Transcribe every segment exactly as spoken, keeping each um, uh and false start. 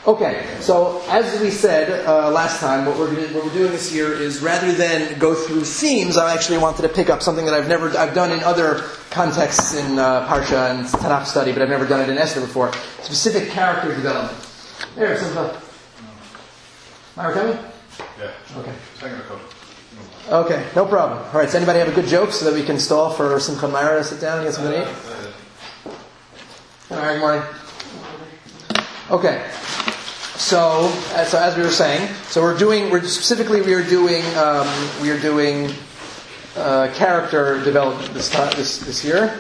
Okay, so as we said uh, last time, what we're gonna, what we're doing this year is rather than go through themes, I actually wanted to pick up something that I've never I've done in other contexts in uh, Parsha and Tanakh study, but I've never done it in Esther before. Specific character development. There, some stuff. Myra, coming? Yeah. Okay. Second code. Okay, no problem. All right. Does anybody have a good joke so that we can stall for Simcha and Myra to sit down and get something to eat? All right. Good morning. Okay. So, uh, so as we were saying, so we're doing, we're specifically we are doing, um, we are doing uh, character development this time, this this year,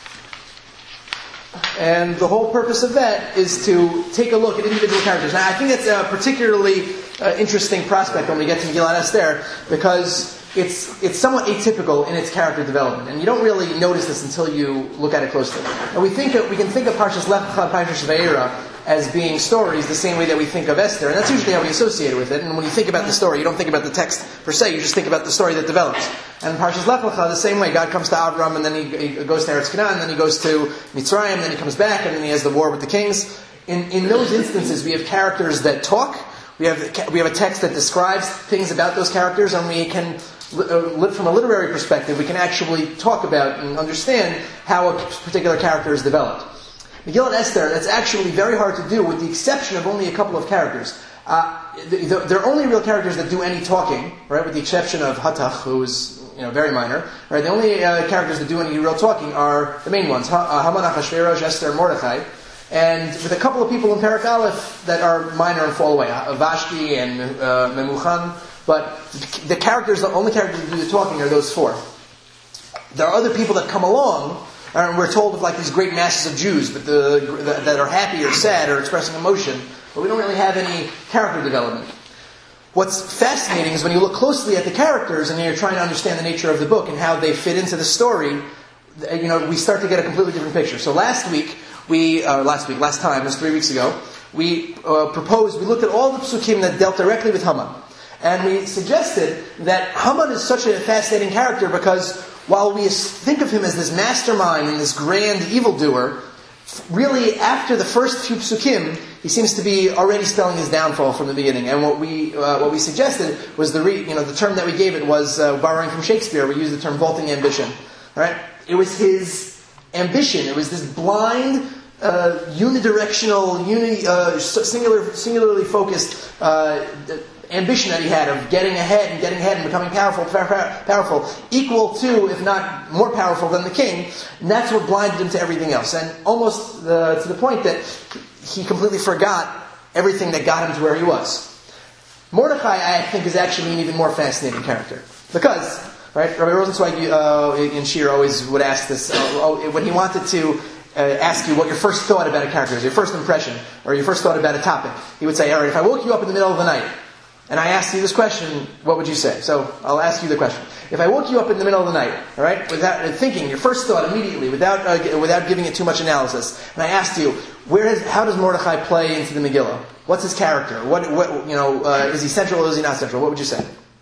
and the whole purpose of that is to take a look at individual characters. Now, I think that's a particularly uh, interesting prospect when we get to Megillat Esther, because it's it's somewhat atypical in its character development, and you don't really notice this until you look at it closely. And we think of, we can think of Parshas Lech Lecha, Parshas Vayera as being stories the same way that we think of Esther, and that's usually how we associate it with it. And when you think about the story, you don't think about the text per se, you just think about the story that develops. And Parshas Lech Lecha, the same way, God comes to Avram, and then he, he goes to Eretz Canaan, and then he goes to Mitzrayim, and then he comes back, and then he has the war with the kings. In in those instances, we have characters that talk, we have we have a text that describes things about those characters, and we can, from a literary perspective, we can actually talk about and understand how a particular character is developed. Megillat Esther, that's actually very hard to do, with the exception of only a couple of characters. Uh, the, the, there are only real characters that do any talking, right? With the exception of Hatach, who is, you know, very minor. Right? The only uh, characters that do any real talking are the main ones: ha- uh, Haman, Achashverosh, Esther, Mordechai, and with a couple of people in Perek Aleph that are minor and fall away, uh, Vashti and uh, Memuchan. But the characters, the only characters that do the talking are those four. There are other people that come along. And we're told of like these great masses of Jews, but the, the, that are happy or sad or expressing emotion, but we don't really have any character development. What's fascinating is when you look closely at the characters and you're trying to understand the nature of the book and how they fit into the story, you know, we start to get a completely different picture. So last week, we, uh, last week, last time, it was three weeks ago, we uh, proposed, we looked at all the psukim that dealt directly with Haman. And we suggested that Haman is such a fascinating character because while we think of him as this mastermind and this grand evildoer, really after the first few psukim, he seems to be already spelling his downfall from the beginning. And what we uh, what we suggested was the re, you know the term that we gave it was uh, borrowing from Shakespeare. We used the term vaulting ambition. Right? It was his ambition. It was this blind, uh, unidirectional, uni, uh, singular, singularly focused Uh, ambition that he had of getting ahead and getting ahead and becoming powerful, powerful, equal to, if not more powerful than the king. And that's what blinded him to everything else. And almost uh, to the point that he completely forgot everything that got him to where he was. Mordechai, I think, is actually an even more fascinating character. Because, right, Rabbi Rosenzweig uh, in Shir always would ask this, uh, when he wanted to Uh, ask you what your first thought about a character is, your first impression, or your first thought about a topic. He would say, all right, if I woke you up in the middle of the night, and I asked you this question, what would you say? So, I'll ask you the question. If I woke you up in the middle of the night, all right, without uh, thinking, your first thought immediately, without uh, without giving it too much analysis, and I asked you, where is, how does Mordechai play into the Megillah? What's his character? What, what you know, uh, is he central or is he not central? What would you say?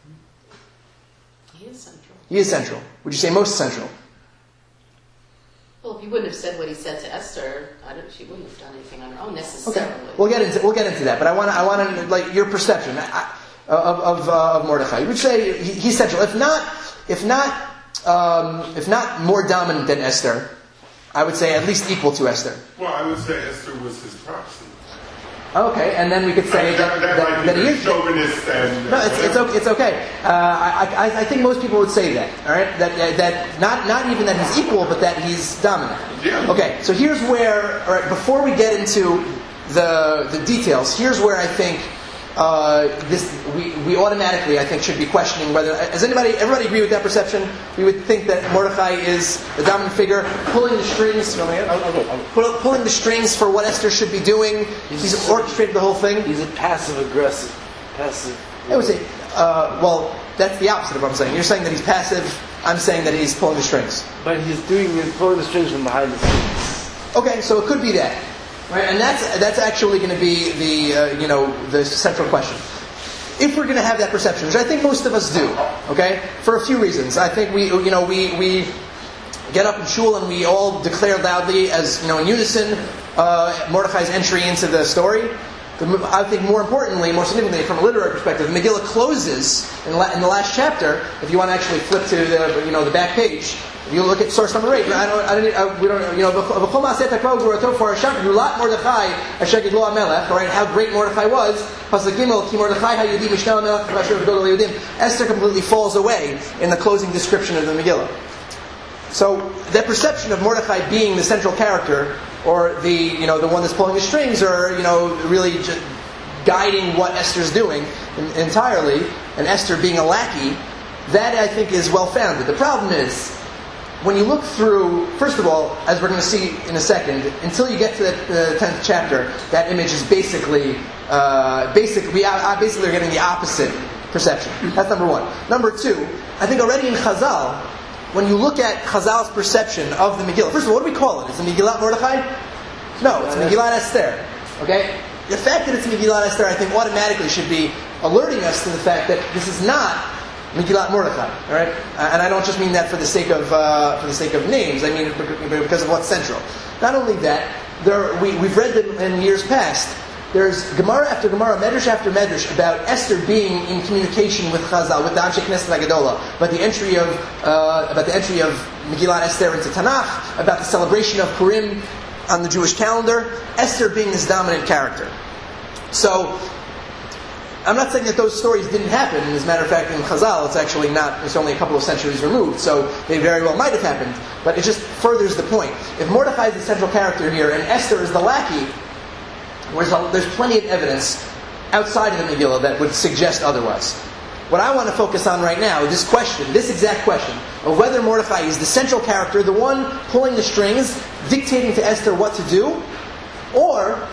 He is central. He is central. Would you say most central? Well, if he wouldn't have said what he said to Esther, I don't, she wouldn't have done anything on her own necessarily. Okay, we'll get into we'll get into that. But I want to I want to like your perception of of, uh, of Mordechai. You would say he, he's central, if not if not um, if not more dominant than Esther. I would say at least equal to Esther. Well, I would say Esther was his proxy. Okay, and then we could say I mean, that, that, that, that, that he is chauvinist and no, it's, it's okay. It's okay. Uh, I, I, I think most people would say that. All right, that that not not even that he's equal, but that he's dominant. Yeah. Okay, so here's where. All right, before we get into the the details, here's where I think uh, this we we automatically I think should be questioning whether does anybody everybody agree with that perception? We would think that Mordechai is the dominant figure, pulling the strings. No, I'll, I'll go, I'll go. Pulling the strings for what Esther should be doing. He's, he's orchestrated the whole thing. He's a passive aggressive, passive. I would say, uh, well, that's the opposite of what I'm saying. You're saying that he's passive. I'm saying that he's pulling the strings. But he's doing he's pulling the strings from behind the scenes. Okay, so it could be that, right? And that's that's actually going to be the uh, you know the central question. If we're going to have that perception, which I think most of us do, okay, for a few reasons. I think we you know we we get up in shul and we all declare loudly, as you know, in unison, uh, Mordechai's entry into the story. The, I think more importantly, more significantly, from a literary perspective, the Megillah closes in, la, in the last chapter. If you want to actually flip to the you know the back page, you look at source number eight. I don't, I don't, I, we don't, you know, V'chol ma'aseh takro gvurato for Hashem yulat Mordechai asher gidlo hamelech. All right, how great Mordechai was. Pasuk Gimel, ki Mordechai hayudi mishnah hamelech v'asher v'gdol hayudim. Esther completely falls away in the closing description of the Megillah. So that perception of Mordechai being the central character, or the you know the one that's pulling the strings, or you know really just guiding what Esther's doing in, entirely, and Esther being a lackey, that I think is well founded. The problem is when you look through, first of all, as we're going to see in a second, until you get to the tenth chapter, that image is basically uh, basically we are, basically are getting the opposite perception. That's number one. Number two, I think already in Chazal, when you look at Chazal's perception of the Megillah, first of all, what do we call it? Is it Megillat Mordechai? No, it's Megillat Esther. Okay? The fact that it's Megillat Esther, I think, automatically should be alerting us to the fact that this is not Megillat Mordechai. All right? And I don't just mean that for the sake of uh, for the sake of names. I mean it because of what's central. Not only that, there we, we've read them in years past. There's Gemara after Gemara, Medrash after Medrash about Esther being in communication with Chazal, with the Anshe Knesset Hagadolah, about the entry of uh, about the entry of Megillat Esther into Tanakh, about the celebration of Purim on the Jewish calendar. Esther being this dominant character. So, I'm not saying that those stories didn't happen. As a matter of fact, in Chazal, it's actually not. It's only a couple of centuries removed, so they very well might have happened. But it just furthers the point. If Mordechai is the central character here, and Esther is the lackey, Whereas there's plenty of evidence outside of the Megillah that would suggest otherwise. What I want to focus on right now is this question, this exact question, of whether Mordechai is the central character, the one pulling the strings, dictating to Esther what to do, or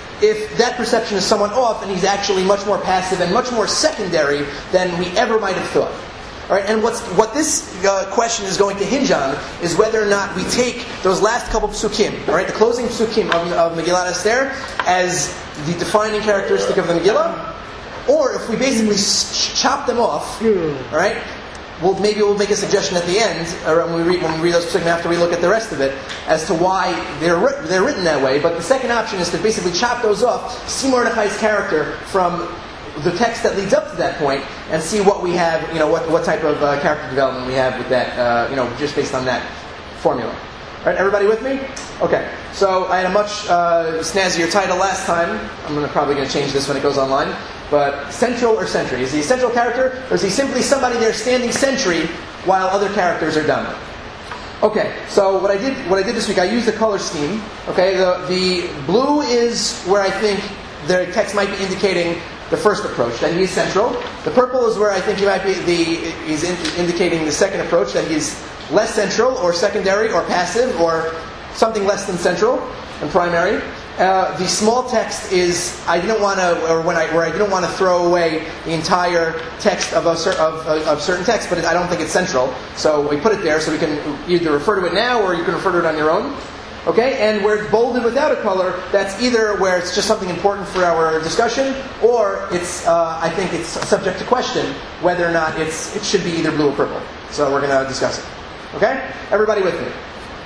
if that perception is somewhat off and he's actually much more passive and much more secondary than we ever might have thought. All right, and what's, what this uh, question is going to hinge on is whether or not we take those last couple of psukim, all right, the closing psukim of, of Megillat Esther as the defining characteristic of the Megillah, or if we basically sh- chop them off, all right, we'll, maybe we'll make a suggestion at the end, or when we read when we read those psukim after we look at the rest of it, as to why they're written, they're written that way. But the second option is to basically chop those off, see Mordechai's character from the text that leads up to that point, and see what we have, you know, what, what type of uh, character development we have with that, uh, you know, just based on that formula. All right, everybody with me? Okay. So I had a much uh, snazzier title last time. I'm gonna, probably going to change this when it goes online. But central or sentry? Is he a central character, or is he simply somebody there standing sentry while other characters are dominant? Okay. So what I did, what I did this week, I used the color scheme. Okay. The the blue is where I think the text might be indicating the first approach, that he's central. The purple is where I think he might be the he's in, indicating the second approach, that he's less central or secondary or passive or something less than central and primary. Uh, the small text is I didn't want to, or when I where I didn't want to throw away the entire text of a cer- of, of, of certain text, but I don't think it's central, so we put it there so we can either refer to it now or you can refer to it on your own. Okay, and where it's bolded without a color, that's either where it's just something important for our discussion, or it's, uh, I think it's subject to question whether or not it's it should be either blue or purple. So we're going to discuss it. Okay? Everybody with me?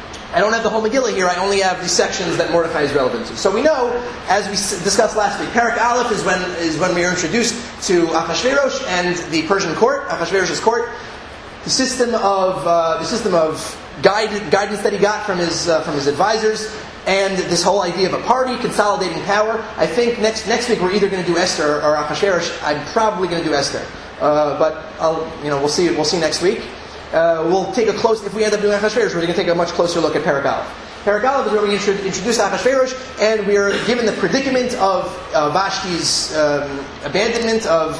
I don't have the whole Megillah here, I only have the sections that Mordechai is relevant to. So we know, as we discussed last week, Perek Aleph is when is when we are introduced to Achashverosh and the Persian court, Achashverosh's court, the system of uh, the system of guide, guidance that he got from his uh, from his advisors, and this whole idea of a party consolidating power. I think next next week we're either going to do Esther or Achashverosh. I'm probably going to do Esther, uh, but I'll you know we'll see we'll see next week. Uh, we'll take a close. If we end up doing Achashverosh, we're going to take a much closer look at Perek Aleph. Perek Aleph is where we intro- introduce Achashverosh, and we are given the predicament of uh, Vashti's um, abandonment of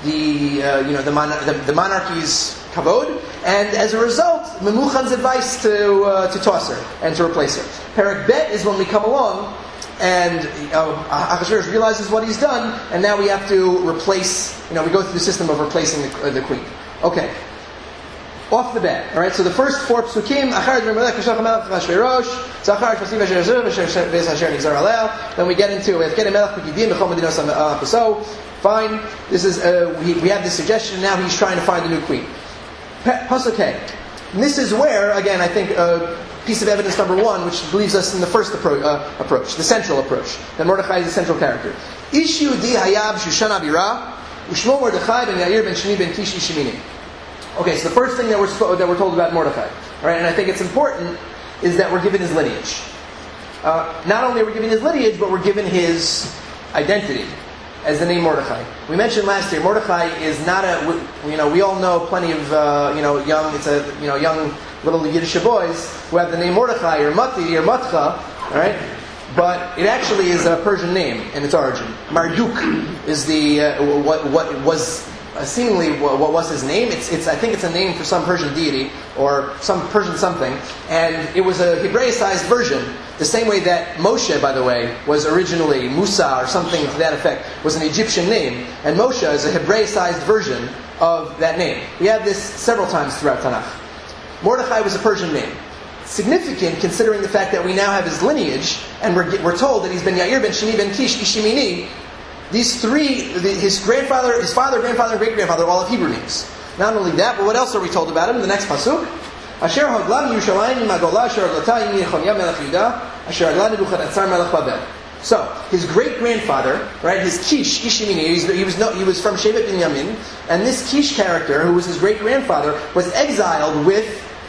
the uh, you know the, mon- the, the monarchy's kavod, and as a result, Memuchan's advice to uh, to toss her and to replace her. Perek Bet is when we come along, and uh, Achashverosh realizes what he's done, and now we have to replace. You know, we go through the system of replacing the, uh, the queen. Okay. Off the bat, all right. So the first four psukim, then we get into it. So fine. This is uh, we, we have this suggestion. Now he's trying to find a new queen. Pasuk Hey. This is where, again, I think uh, piece of evidence number one, which believes us in the first appro- uh, approach, the central approach, that Mordechai is the central character. Ishu di hayab shushan abira, ushmo Mordechai ben Yair ben Shimi ben Kish Ishimini. Okay, so the first thing that we're spo- that we're told about Mordechai, all right, and I think it's important, is that we're given his lineage. Uh, not only are we given his lineage, but we're given his identity as the name Mordechai. We mentioned last year, Mordechai is not a, you know, we all know plenty of, uh, you know, young, it's a, you know, young little Yiddish boys who have the name Mordechai or Mati or Matcha, all right? But it actually is a Persian name in its origin. Marduk is the, uh, what, what was uh, seemingly what, what was his name. It's, it's, I think it's a name for some Persian deity or some Persian something. And it was a Hebraicized version. The same way that Moshe, by the way, was originally Musa or something to that effect, was an Egyptian name, and Moshe is a Hebraicized version of that name. We have this several times throughout Tanakh. Mordechai was a Persian name. Significant considering the fact that we now have his lineage, and we're, we're told that he's ben Yair, ben Shimi, ben Kish, Ishimini. These three, the, his grandfather, his father, grandfather, and great-grandfather, all have Hebrew names. Not only that, but what else are we told about him in the next pasuk? Asher haglam Yerushalayim Magola Asher Adlata Yimi Yechonia Melech Yudah Asher Adla Nebuchadnezzar Melech Babel. So his great grandfather, right, his Kish Ishimini, he was no, he was from Shevet Binyamin, and this Kish character, who was his great grandfather, was exiled with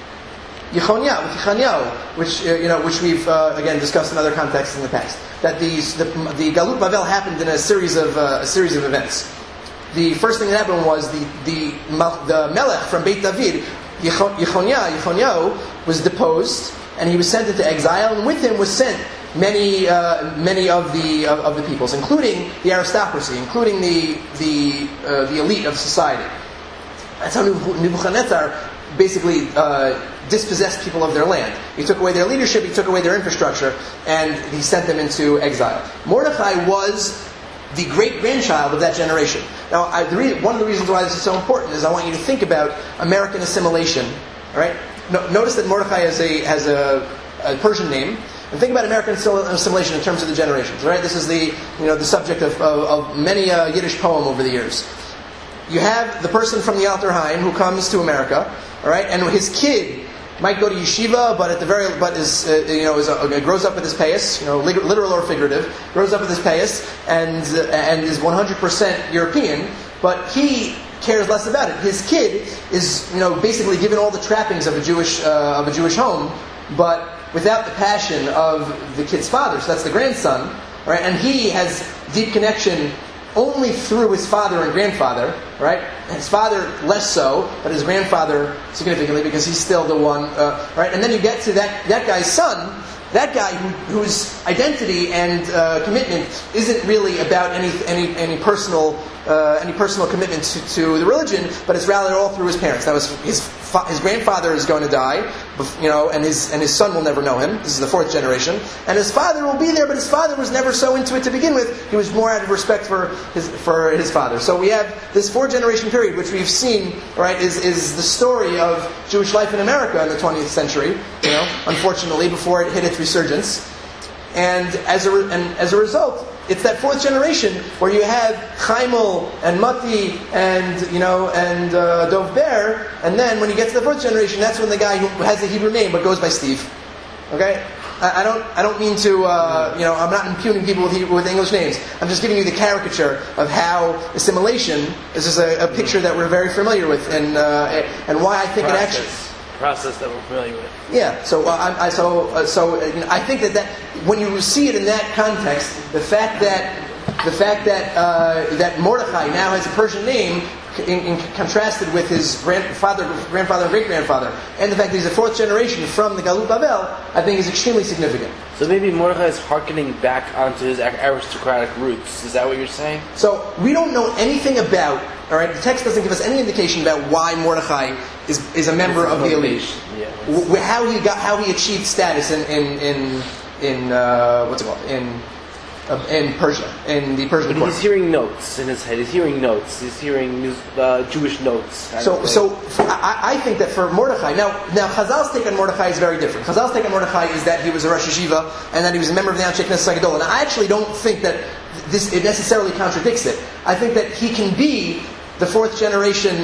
Yechonia, with Yechoniah, which uh, you know, which we've uh, again discussed in other contexts in the past. That these the, the Galut Babel happened in a series of uh, a series of events. The first thing that happened was the the the Melech from Beit David. Yechoniah, Yechoniah was deposed, and he was sent into exile, and with him was sent many, uh, many of the of, of the peoples, including the aristocracy, including the the uh, the elite of society. That's how Nebuchadnezzar basically uh, dispossessed people of their land. He took away their leadership, he took away their infrastructure, and he sent them into exile. Mordechai was the great-grandchild of that generation. Now, I, the re- one of the reasons why this is so important is I want you to think about American assimilation. All right? No, notice that Mordechai has a has a, a Persian name, and think about American assimilation in terms of the generations. All right? This is the you know the subject of, of, of many a Yiddish poem over the years. You have the person from the Alter Haim who comes to America, all right, and his kid might go to yeshiva, but at the very, but is uh, you know is a, grows up with his payas, you know, literal or figurative, grows up with his payas, and uh, and is one hundred percent European, but he cares less about it. His kid is you know basically given all the trappings of a Jewish uh, of a Jewish home, but without the passion of the kid's father. So that's the grandson, right? And he has deep connection only through his father and grandfather, right? His father less so, but his grandfather significantly because he's still the one, uh, right? And then you get to that that guy's son, that guy who, whose identity and uh, commitment isn't really about any any any personal uh, any personal commitment to, to the religion, but it's rather all through his parents. That was his fa- his grandfather is going to die, you know, and his and his son will never know him. This is the fourth generation, and his father will be there, but his father was never so into it to begin with. He was more out of respect for his for his father. So we have this four generation period, which we've seen, right, is is the story of Jewish life in America in the twentieth century. You know, unfortunately, before it hit its resurgence, and as a re- and as a result, it's that fourth generation where you have Chaimel and Mati and you know and uh, Dov Ber, and then when you get to the fourth generation, that's when the guy who has a Hebrew name but goes by Steve. Okay, I, I don't I don't mean to uh, you know I'm not impugning people with Hebrew, with English names. I'm just giving you the caricature of how assimilation is just a, a picture that we're very familiar with, and uh, and why I think Process. it actually. Process that we're familiar with. Yeah, so uh, I, I so uh, so uh, you know, I think that, that when you see it in that context, the fact that the fact that uh, that Mordechai now has a Persian name, in, in contrasted with his grandfather, grandfather, and great grandfather, and the fact that he's a fourth generation from the Galut Babel, I think is extremely significant. So maybe Mordechai is hearkening back onto his aristocratic roots. Is that what you're saying? So we don't know anything about. All right, the text doesn't give us any indication about why Mordechai is is a member of the elite. Yeah. W- how he got, how he achieved status in in in, in uh, what's it called in uh, in Persia, in the Persian But court. he's hearing notes in his head. He's hearing notes. He's hearing uh, Jewish notes. So, so for, I, I think that for Mordechai, now, now Chazal's take on Mordechai is very different. Chazal's take on Mordechai is that he was a Rosh Yeshiva and that he was a member of the Anshe Knesset Gadol. And I actually don't think that this it necessarily contradicts it. I think that he can be the fourth generation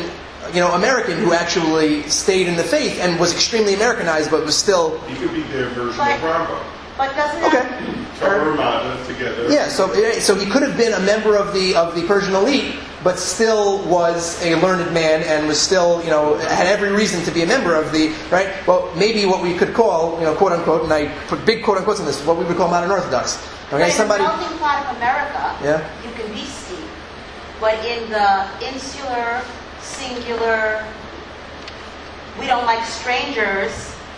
you know, American who actually stayed in the faith and was extremely Americanized, but was still. He could be their version But- of Rambo. But doesn't Okay. that, Torah Ramada together. Yeah, so so he could have been a member of the of the Persian elite, but still was a learned man and was still, you know, had every reason to be a member of the, right? Well, maybe what we could call, you know, quote unquote, and I put big quote unquotes on this, what we would call modern Orthodox. but Okay, in somebody. the melting pot of America, Yeah. you can be Steve. But in the insular, singular, we don't like strangers,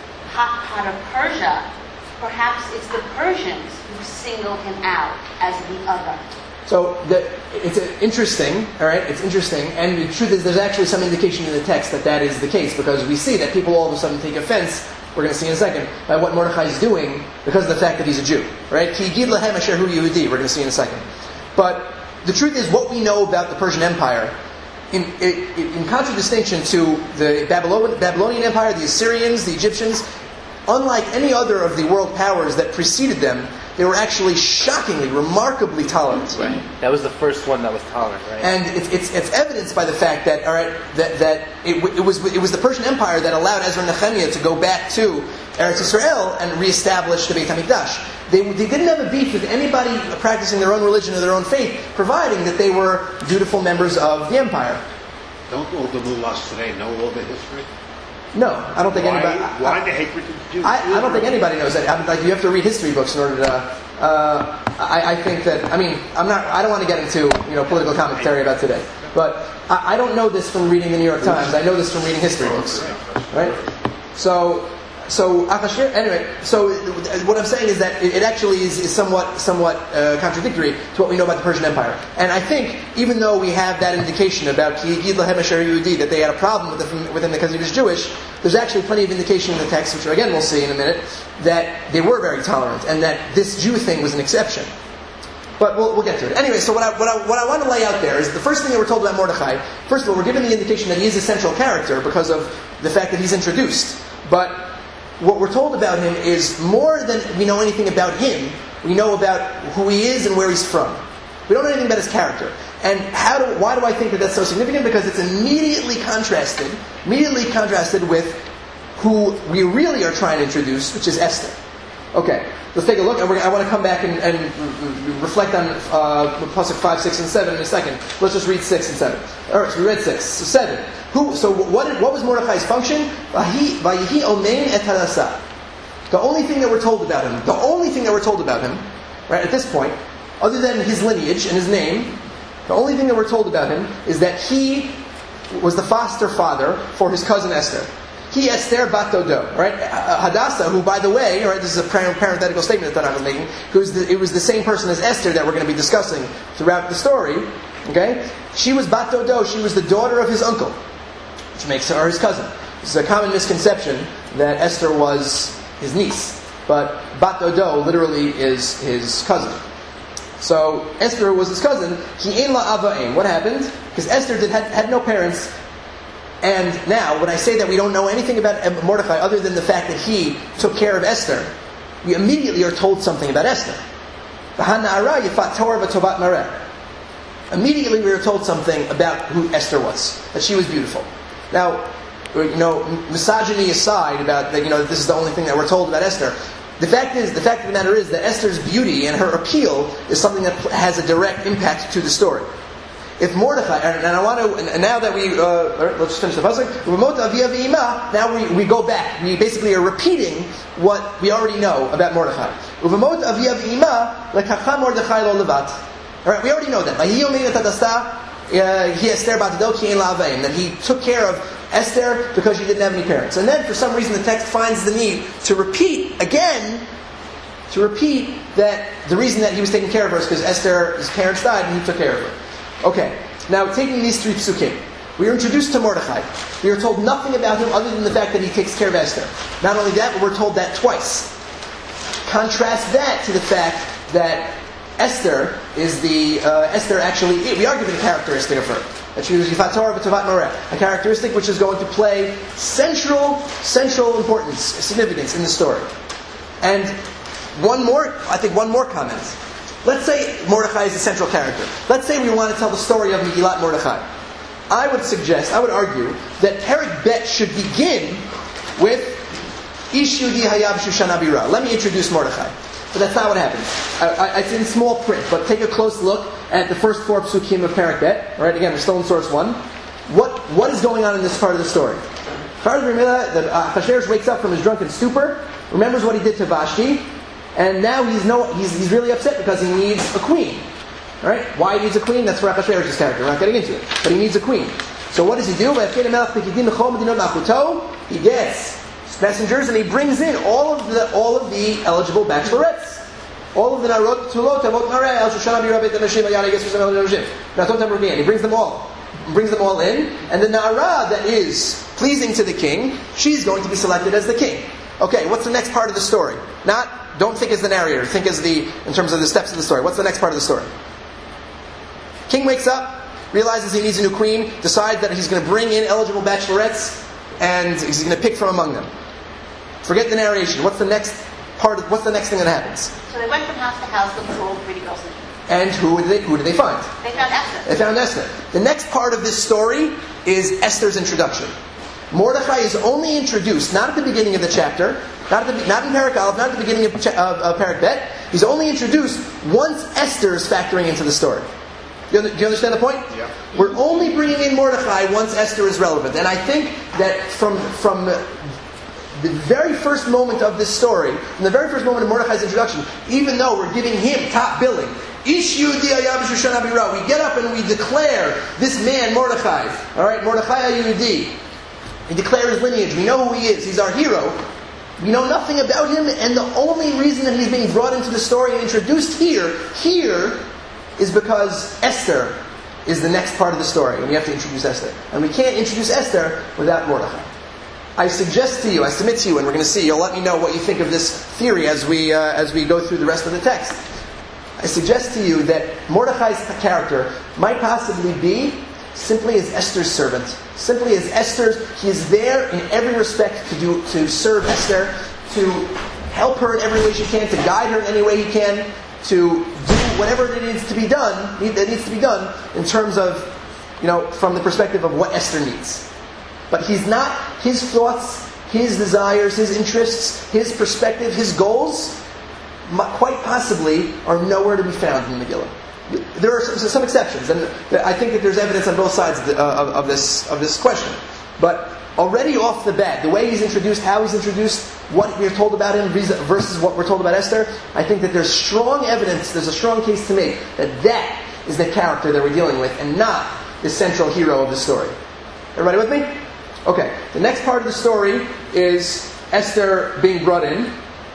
hot pot of Persia, perhaps it's the Persians who single him out as the other. So the, it's uh, interesting, all right. It's interesting, and the truth is, there's actually some indication in the text that that is the case, because we see that people all of a sudden take offense. We're going to see in a second by what Mordechai is doing because of the fact that he's a Jew, right? Ki yigid lahem asher hu Yehudi. We're going to see in a second. But the truth is, what we know about the Persian Empire, in, in, in contradistinction to the Babylon, Babylonian Empire, the Assyrians, the Egyptians, unlike any other of the world powers that preceded them, they were actually shockingly, remarkably tolerant. Right. That was the first one that was tolerant, right? And it's, it's, it's evidenced by the fact that, all right, that, that it, it was it was the Persian Empire that allowed Ezra Nehemiah to go back to Eretz Yisrael and reestablish the Beit HaMikdash. They, they didn't have a beef with anybody practicing their own religion or their own faith, providing that they were dutiful members of the empire. Don't all the mullahs today know all the history? No, I don't think Why, anybody. why I, the hatred of Jews? I, I don't think anybody knows that. I'm, like, you have to read history books in order to. Uh, I, I think that. I mean, I'm not. I don't want to get into you know political commentary about today, but I, I don't know this from reading the New York Times. I know this from reading history books, right? So, so Achashverosh. Anyway, so what I'm saying is that it, it actually is, is somewhat, somewhat uh, contradictory to what we know about the Persian Empire. And I think, even though we have that indication about Ki yigid lahem asher hu Yehudi, that they had a problem with, the, with him because he was Jewish, there's actually plenty of indication in the text, which again we'll see in a minute, that they were very tolerant and that this Jew thing was an exception. But we'll, we'll get to it. Anyway, so what I, what, I, what I want to lay out there is the first thing that we're told about Mordechai. First of all, we're given the indication that he is a central character because of the fact that he's introduced. But what we're told about him is more than we know anything about him. We know about who he is and where he's from. We don't know anything about his character. And how do, why do I think that that's so significant? Because it's immediately contrasted, immediately contrasted with who we really are trying to introduce, which is Esther. Okay, let's take a look. And we're, I want to come back and, and reflect on uh, Pasuk five, six, and seven in a second. Let's just read six and seven. All right, so we read six. So seven. Who? So what? Did, what was Mordechai's function? Vayihi omein et hadasa. The only thing that we're told about him, the only thing that we're told about him, right at this point, other than his lineage and his name, the only thing that we're told about him is that he was the foster father for his cousin Esther. He Esther bat Dodo, right? Hadassah, who, by the way, right, this is a parenthetical statement that I was making, who's the, it was the same person as Esther that we're going to be discussing throughout the story. Okay, she was bat Dodo. She was the daughter of his uncle, which makes her his cousin. This is a common misconception that Esther was his niece, but bat Dodo literally is his cousin. So Esther was his cousin. He ein la ava ein. What happened? Because Esther did, had, had no parents. And now, when I say that we don't know anything about Mordechai other than the fact that he took care of Esther, we immediately are told something about Esther. Immediately we are told something about who Esther was, that she was beautiful. Now, you know, misogyny aside about that, you know, that this is the only thing that we're told about Esther. The fact is, the fact of the matter is that Esther's beauty and her appeal is something that has a direct impact to the story. If Mordechai, and I want to, and now that we, uh, let's just finish the pasuk. Now we, we go back. We basically are repeating what we already know about Mordechai. All right, we already know that. That he took care of Esther because she didn't have any parents. And then, for some reason, the text finds the need to repeat again, to repeat that the reason that he was taking care of her is because Esther's parents died and he took care of her. Okay, now taking these three psukim, we are introduced to Mordechai. We are told nothing about him other than the fact that he takes care of Esther. Not only that, but we're told that twice. Contrast that to the fact that Esther is the, uh, Esther actually, we are given a characteristic of her. That she was Yifat Torah v'Tovat Moreh. A characteristic which is going to play central, central importance, significance in the story. And one more, I think one more comment. Let's say Mordechai is the central character. Let's say we want to tell the story of Megillat Mordechai. I would suggest, I would argue, that Perek Bet should begin with Ish Yehudi Hayab Shushan Abira. Let me introduce Mordechai. But that's not what happens. I, I, it's in small print, but take a close look at the first four psukim of Perek Bet. All right, again, we're still in source one. What What is going on in this part of the story? Part of the uh, Achashverosh wakes up from his drunken stupor, remembers what he did to Vashti, and now he's no he's, he's really upset because he needs a queen. All right, why he needs a queen? That's for Achashverosh's character. We're not getting into it, but he needs a queen. So what does he do? He gets messengers and he brings in all of the all of the eligible bachelorettes. All of the narot tulot avot mareh al shoshana birabet anashim ayana yesus amel anashim. Natot tamrugian. He brings them all. He brings them all in, and the na'ara that is pleasing to the king, she's going to be selected as the king. Okay, what's the next part of the story? Not don't think as the narrator. Think as the in terms of the steps of the story. What's the next part of the story? King wakes up, realizes he needs a new queen, decides that he's going to bring in eligible bachelorettes, and he's going to pick from among them. Forget the narration. What's the next part? Of, what's the next thing that happens? So they went from house to house looking for all the pretty girls. And who did they, who did they find? They found Esther. They found Esther. The next part of this story is Esther's introduction. Mordechai is only introduced, not at the beginning of the chapter, not at the, not in Perek Aleph, not at the beginning of, of, of Perek Bet. He's only introduced once Esther is factoring into the story. Do you, do you understand the point? Yeah. We're only bringing in Mordechai once Esther is relevant. And I think that from from the very first moment of this story, from the very first moment of Mordechai's introduction, even though we're giving him top billing, Ish Yehudi Hayab Shushan Abira, we get up and we declare this man Mordechai. All right, Mordechai Yehudi. We declare his lineage. We know who he is. He's our hero. We know nothing about him, and the only reason that he's being brought into the story and introduced here, here, is because Esther is the next part of the story, and we have to introduce Esther. And we can't introduce Esther without Mordechai. I suggest to you, I submit to you, and we're going to see, you'll let me know what you think of this theory as we uh, as we go through the rest of the text. I suggest to you that Mordechai's character might possibly be simply as Esther's servant. Simply as Esther's, he is there in every respect to do to serve Esther, to help her in every way she can, to guide her in any way he can, to do whatever it needs to be done, that needs to be done in terms of, you know, from the perspective of what Esther needs. But he's not, his thoughts, his desires, his interests, his perspective, his goals, quite possibly are nowhere to be found in Megillah. There are some, some exceptions, and I think that there's evidence on both sides of, the, of, of this of this question. But already off the bat, the way he's introduced, how he's introduced, what we're told about him versus what we're told about Esther, I think that there's strong evidence, there's a strong case to make that that is the character that we're dealing with, and not the central hero of the story. Everybody with me? Okay, the next part of the story is Esther being brought in.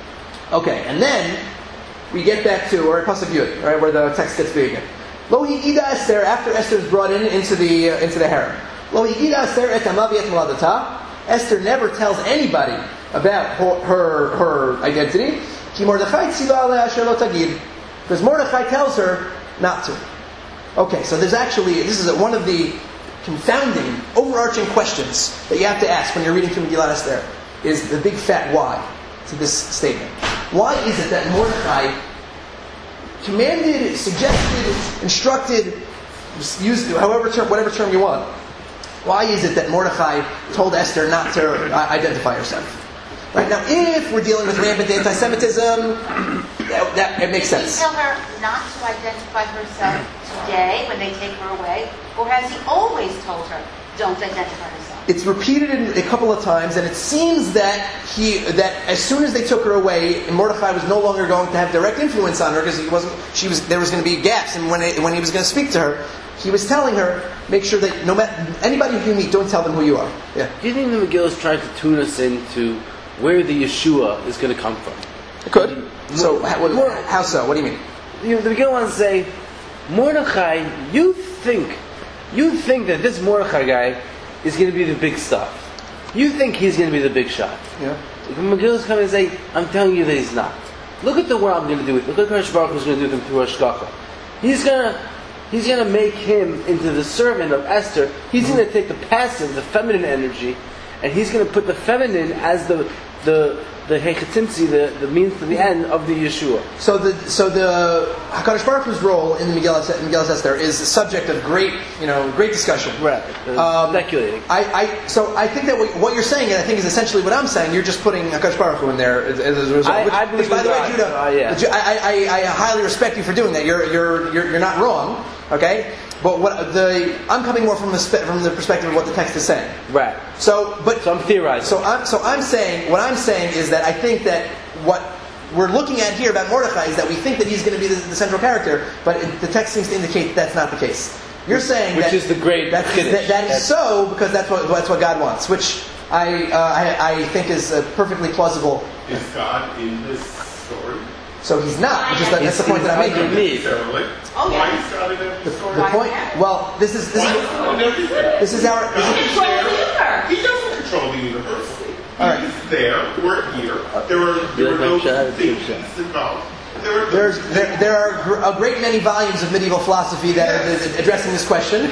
Okay, and then we get back to, or Pasuk Yud, right, where the text gets big again. Lo higida Esther, after Esther is brought in into the uh, into the harem. Lo higida Esther et amavi et moladata. Esther never tells anybody about her her, her identity. Ki Mordechai tziva aleh asher lo tagid, because Mordechai tells her not to. Okay, so there's actually, this is one of the confounding, overarching questions that you have to ask when you're reading through Megillat Esther, is the big fat why to this statement. Why is it that Mordechai commanded, suggested, instructed, use however term, whatever term you want, why is it that Mordechai told Esther not to identify herself? Right, now, if we're dealing with rampant anti-Semitism, that, that it makes sense. Did he tell her not to identify herself today when they take her away? Or has he always told her, don't identify herself? It's repeated in a couple of times, and it seems that he that as soon as they took her away, Mordechai was no longer going to have direct influence on her because he wasn't. She was there was going to be gaps, and when it, when he was going to speak to her, he was telling her, make sure that no matter anybody who you meet, don't tell them who you are. Yeah. Do you think the Megillah is trying to tune us into where the Yeshua is going to come from? It could. So how, more, how so? What do you mean? You know, the Megillah wants to say, Mordechai, you think, you think that this Mordechai guy is going to be the big stuff. You think he's going to be the big shot. Yeah. Megillah is coming and say, I'm telling you that he's not. Look at the what I'm going to do with him. Look at what Kadosh Baruch Hu is going to do with him through Hashgacha. He's going to He's going to make him into the servant of Esther. He's going to take the passive, the feminine energy, and he's going to put the feminine as the the the hechetimtzi, the the means to the end of the Yeshua. So the so the Hakadosh Baruch Hu's role in the Megillah Megillah Esther is the subject of great you know great discussion. Right. Uh, Um, speculating. I, I so I think that what, what you're saying, and I think is essentially what I'm saying. You're just putting Hakadosh Baruch Hu in there as, as a result. I- which, I believe which, by the way, God. Judah, Uh, yeah. Ju- I, I, I highly respect you for doing that. You're you're you're, you're not wrong. Okay. But what the I'm coming more from the spe- from the perspective of what the text is saying. Right. So, but So I'm theorizing. So I'm so I'm saying what I'm saying is that I think that what we're looking at here about Mordechai is that we think that he's going to be the, the central character, but it, the text seems to indicate that's not the case. You're saying Which that, is the great that's, finish. that, that is That's- so because that's what that's what God wants, which I uh, I, I think is uh, perfectly plausible. Is God in this story? So he's not, which is the, that's the point that I'm making. underneath. Necessarily. Oh, yeah. Why is God in every story? The point. Well, this is this Why is is God in everything? this is our. This God is, is Control the there. universe. He doesn't control the universe. All right. He's there. We're here. There were there were no like my child, things too, involved. There were There's, there, there are gr- a great many volumes of medieval philosophy that are uh, addressing this question.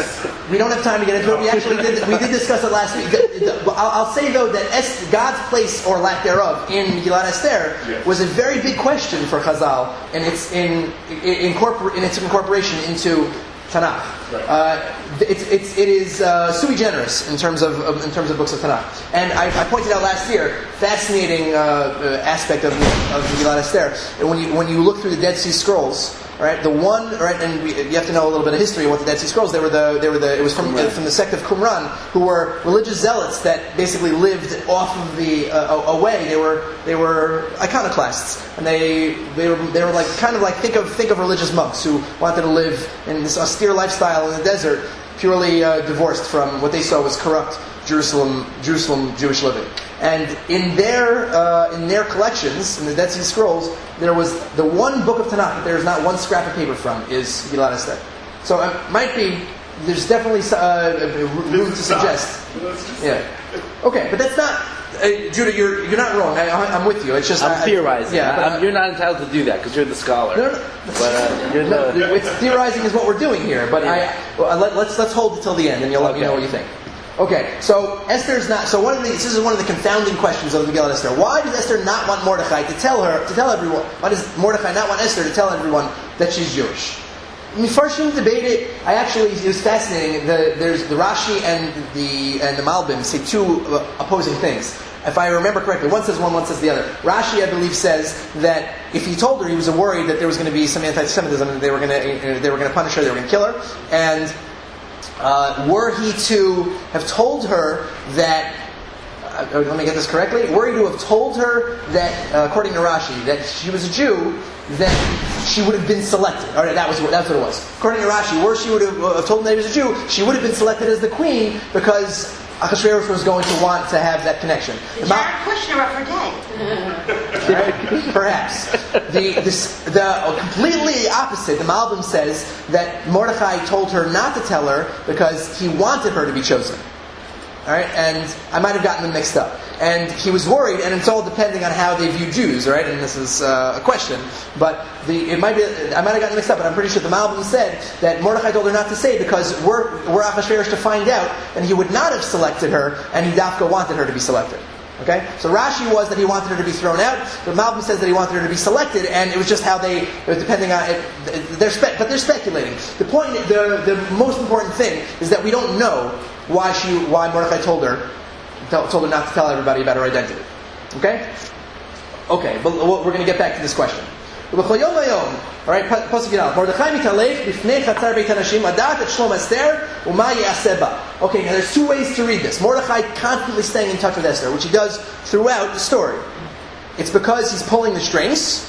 We don't have time to get into it. We actually did, we did discuss it last week. The- the- I'll, I'll say though that es- God's place or lack thereof in Megillat Esther Yes. was a very big question for Chazal, and it's in, in, incorpor- in its incorporation into Tanakh. Right. Uh, it's, it's, it is uh, sui generis in terms of, of in terms of books of Tanakh. And I, I pointed out last year, fascinating uh, uh, aspect of of Megillat Esther. And when you when you look through the Dead Sea Scrolls, right, the one right, and we, you have to know a little bit of history of what the Dead Sea Scrolls. They were the they were the it was from uh, from the sect of Qumran, who were religious zealots that basically lived off of the uh, away. They were they were iconoclasts, and they they were they were like kind of like think of think of religious monks who wanted to live in this austere lifestyle in the desert, purely uh, divorced from what they saw was corrupt Jerusalem Jerusalem Jewish living. And in their uh, in their collections, in the Dead Sea Scrolls, there was the one book of Tanakh that there is not one scrap of paper from is Megillat Esther. So it might be there's definitely uh, room to suggest. Let's just Yeah. Okay, but that's not. Uh, Judah, you're you're not wrong. I, I'm with you. It's just I'm I, theorizing. Yeah, but, I'm, you're not entitled to do that because you're the scholar. No, no, But uh, you're no, the. it's theorizing is what we're doing here. But Yeah. I well, let, let's let's hold it till the end, and you'll let me Okay. know what you think. Okay, so Esther's not. So one of the this is one of the confounding questions of the Megillat Esther. Why does Esther not want Mordechai to tell her to tell everyone? Why does Mordechai not want Esther to tell everyone that she's Jewish? I mean, first you debate it. I actually it was fascinating. The, there's the Rashi and the and the Malbim say two uh, opposing things. If I remember correctly, one says one, one says the other. Rashi, I believe, says that if he told her, he was worried that there was going to be some anti-Semitism and they were going to they were going to punish her, they were going to kill her, and uh, were he to have told her that. Uh, let me get this correctly. Were he to have told her that, uh, according to Rashi, that she was a Jew, then she would have been selected. All right, that was what, that's what it was. According to Rashi, were she would have uh, told him that he was a Jew, she would have been selected as the queen because Achashverosh was going to want to have that connection. The Ma- Jared Kushner of her day. Right? Perhaps. The, this, the completely opposite, the Malbim says that Mordechai told her not to tell her because he wanted her to be chosen. All right, and I might have gotten them mixed up. And he was worried, and it's all depending on how they view Jews, right? And this is uh, a question, but the it might be I might have gotten mixed up, but I'm pretty sure the Malbim said that Mordechai told her not to say because we're we're Achashverosh to find out, and he would not have selected her, and he Dafka wanted her to be selected. Okay, so Rashi was that he wanted her to be thrown out. The Malbim says that he wanted her to be selected, and it was just how they, it was depending on it. They're spe- but they're speculating. The point, the the most important thing is that we don't know why she, why Mordechai told her, told her not to tell everybody about her identity. Okay, okay, but we're going to get back to this question. All right, pasuk Yinal. Mordechai mitalech b'fnei chatzar beit hanashim adat et shlom Esther u'ma yaseh ba. Okay, now there's two ways to read this. Mordechai constantly staying in touch with Esther, which he does throughout the story. It's because he's pulling the strings,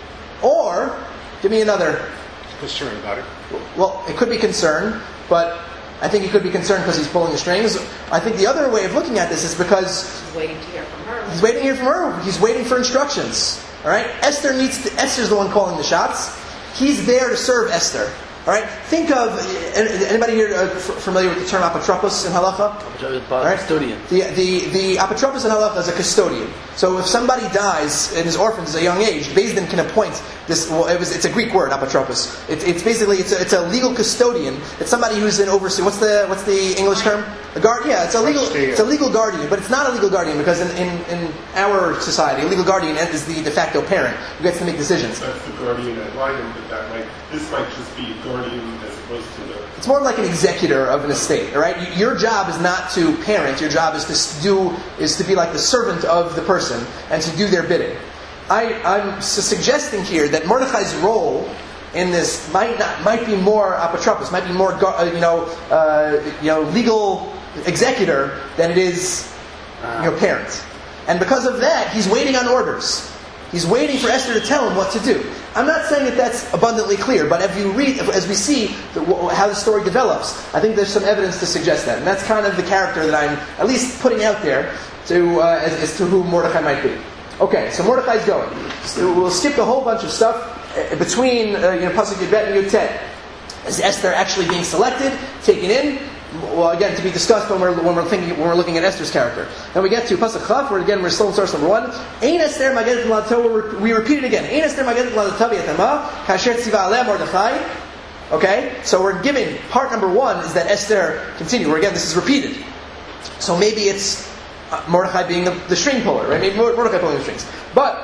or give me another. Concerned about it. Well, it could be concern, but I think he could be concerned because he's pulling the strings. I think the other way of looking at this is because He's waiting to hear from her. he's waiting here from her. He's waiting for instructions. All right, Esther needs to, Esther's the one calling the shots. He's there to serve Esther. All right, think of anybody here uh, f- familiar with the term apotropos in halacha? All right? Custodian. The the the apotropos in halacha is a custodian. So if somebody dies and is orphaned at a young age, Beis Din can appoint this. Well, it was. It's a Greek word, apotropos. It, it's basically it's a, it's a legal custodian. It's somebody who's an overseer. What's the what's the English term? A guard. Yeah, it's a legal. It's a legal guardian, but it's not a legal guardian because in, in, in our society, a legal guardian is the de facto parent who gets to make decisions. That's the guardian ad litem, but that might this might just be a guardian as opposed to the. It's more like an executor of an estate, all right? Your job is not to parent. Your job is to do is to be like the servant of the person and to do their bidding. I, I'm su- suggesting here that Mordechai's role in this might not might be more apotropos, might be more uh, you know uh, you know legal executor than it is your parent. And because of that, he's waiting on orders. He's waiting for Esther to tell him what to do. I'm not saying that that's abundantly clear, but if you read, as we see the, how the story develops, I think there's some evidence to suggest that. And that's kind of the character that I'm at least putting out there to uh, as, as to who Mordechai might be. Okay, so Mordechai's going. So we'll skip a whole bunch of stuff uh, between uh, you know Pasuk Yudbet and Yudtet. Is Esther actually being selected, taken in? Well, again, to be discussed when we're when we're thinking when we're looking at Esther's character. Then we get to Pasuk Chaf, where again we're still in source number one. Ein Esther magedet l'Torah. We repeat it again. Ein Esther magedet l'Torah v'yatama kasher tziva aleh Mordechai. Okay, so we're giving part number one is that Esther continue. Where again this is repeated. So maybe it's uh, Mordechai being the, the string puller, right? Maybe Mordechai pulling the strings. But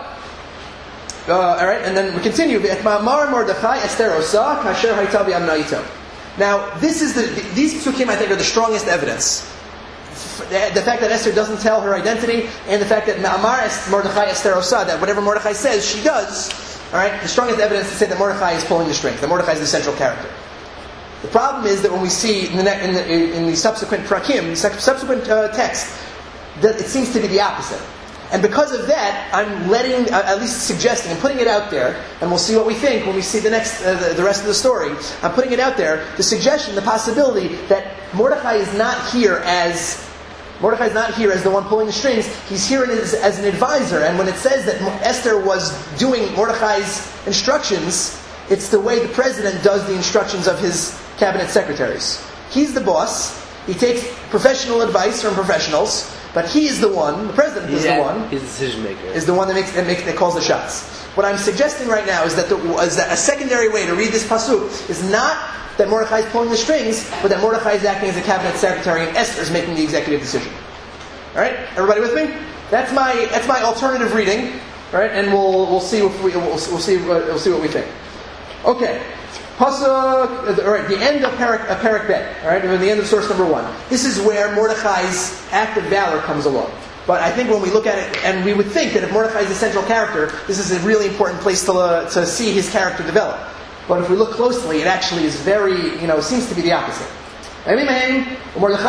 uh, all right, and then we continue. V'etma'amar Mordechai Esther osa kasher hayta v'amnaito. Now, this is the these psukim I think are the strongest evidence. The fact that Esther doesn't tell her identity, and the fact that Ma'amar Mordechai Esther Osa, that whatever Mordechai says, she does. All right, the strongest evidence to say that Mordechai is pulling the strings, that Mordechai is the central character. The problem is that when we see in the in the, in the subsequent prakim, subsequent uh, text, that it seems to be the opposite. And because of that, I'm letting, uh, at least suggesting, and putting it out there, and we'll see what we think when we see the next, uh, the, the rest of the story. I'm putting it out there, the suggestion, the possibility that Mordechai is not here as Mordechai is not here as the one pulling the strings. He's here as, as an advisor. And when it says that Esther was doing Mordechai's instructions, it's the way the president does the instructions of his cabinet secretaries. He's the boss. He takes professional advice from professionals. But he is the one, the president is yeah, the one, he's the decision maker. is the one that makes that makes that calls the shots. What I'm suggesting right now is that, the, is that a secondary way to read this pasuk is not that Mordechai is pulling the strings, but that Mordechai is acting as a cabinet secretary and Esther is making the executive decision. All right, everybody with me? That's my that's my alternative reading. All right, and we'll we'll see if we we'll, we'll see we'll see what we think. Okay. Pasuk, all right, the end of Parak, uh, Parak Bet, all right, the end of source number one. This is where Mordechai's act of valor comes along. But I think when we look at it, and we would think that if Mordechai is the central character, this is a really important place to uh, to see his character develop. But if we look closely, it actually is very, you know, seems to be the opposite. Again,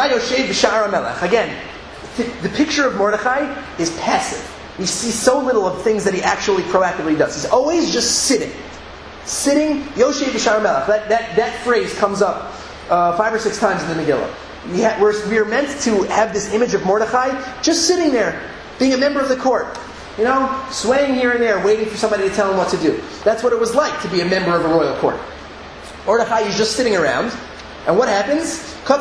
the picture of Mordechai is passive. We see so little of things that he actually proactively does. He's always just sitting. Sitting, Yoshev B'Shar Melech. That, that, that phrase comes up uh, five or six times in the Megillah. We, ha- we're, we're meant to have this image of Mordechai just sitting there, being a member of the court. You know, swaying here and there, waiting for somebody to tell him what to do. That's what it was like to be a member of a royal court. Mordechai is just sitting around. And what happens?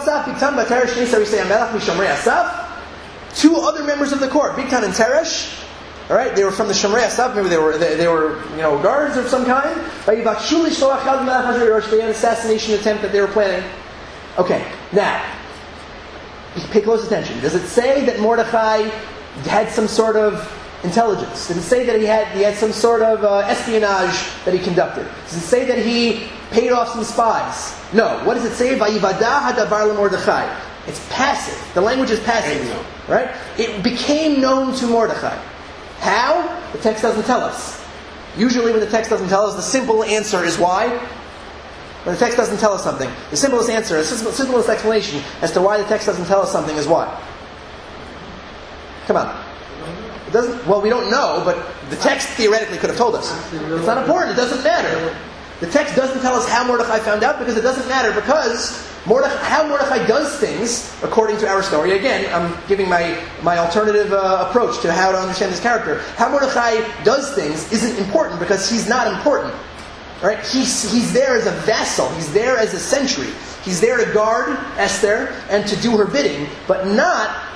Two other members of the court, Bigtan and Teresh, all right, they were from the Shomrei Asaf. Maybe they were they, they were you know guards of some kind. They had an assassination attempt that they were planning. Okay, now pay close attention. Does it say that Mordechai had some sort of intelligence? Does it say that he had he had some sort of uh, espionage that he conducted? Does it say that he paid off some spies? No. What does it say? Vayivadah hadavar leMordechai. It's passive. The language is passive, right? It became known to Mordechai. How? The text doesn't tell us. Usually when the text doesn't tell us, the simple answer is why. When the text doesn't tell us something, the simplest answer, the simplest explanation as to why the text doesn't tell us something is why. Come on. It doesn't. Well, we don't know, but the text theoretically could have told us. It's not important. It doesn't matter. The text doesn't tell us how Mordechai found out because it doesn't matter because Mordechai, how Mordechai does things according to our story. Again, I'm giving my, my alternative uh, approach to how to understand this character. How Mordechai does things isn't important because he's not important. Right? He's, he's there as a vassal. He's there as a sentry. He's there to guard Esther and to do her bidding, but not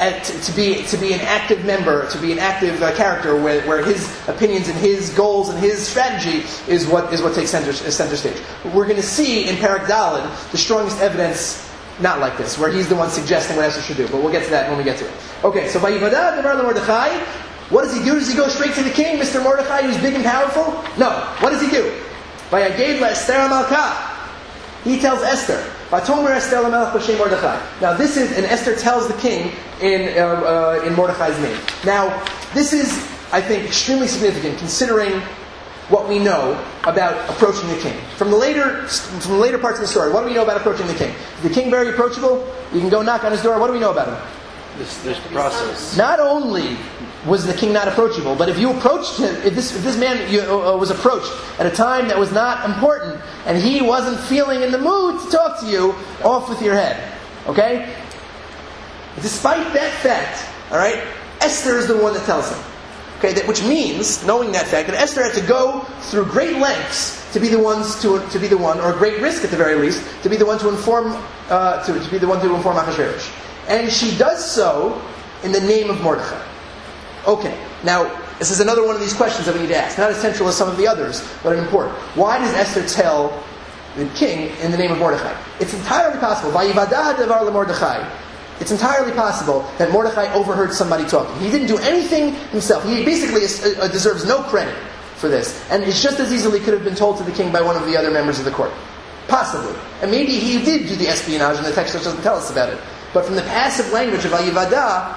at, to, to be to be an active member, to be an active uh, character, where, where his opinions and his goals and his strategy is what is what takes center, center stage. We're going to see in Perek Daled the strongest evidence not like this, where he's the one suggesting what Esther should do. But we'll get to that when we get to it. Okay, so Vayivada Devar LeMordechai, what does he do? Does he go straight to the king, Mister Mordechai, who's big and powerful? No. What does he do? Vayaged LaEsther HaMalkah. He tells Esther, Vatomer Esther LaMelech B'Shem Mordechai. Now this is, and Esther tells the king in uh, uh, in Mordechai's name. Now this is, I think, extremely significant considering what we know about approaching the king. From the later from the later parts of the story, what do we know about approaching the king? Is the king very approachable? You can go knock on his door. What do we know about him? This, this process. Not only was the king not approachable, but if you approached him, if this if this man you, uh, was approached at a time that was not important, and he wasn't feeling in the mood to talk to you, off with your head. Okay? Despite that fact, all right, Esther is the one that tells him. Okay, that, which means, knowing that fact, that Esther had to go through great lengths to be the ones to to be the one, or great risk at the very least, to be the one to inform uh, to, to be the one to inform Achashverosh, and she does so in the name of Mordechai. Okay, now this is another one of these questions that we need to ask. Not as central as some of the others, but important. Why does Esther tell the king in the name of Mordechai? It's entirely possible. Vayivada Devar LeMordechai. It's entirely possible that Mordechai overheard somebody talking. He didn't do anything himself. He basically uh, deserves no credit for this. And it just as easily could have been told to the king by one of the other members of the court. Possibly. And maybe he did do the espionage, and the text just doesn't tell us about it. But from the passive language of Vayivada,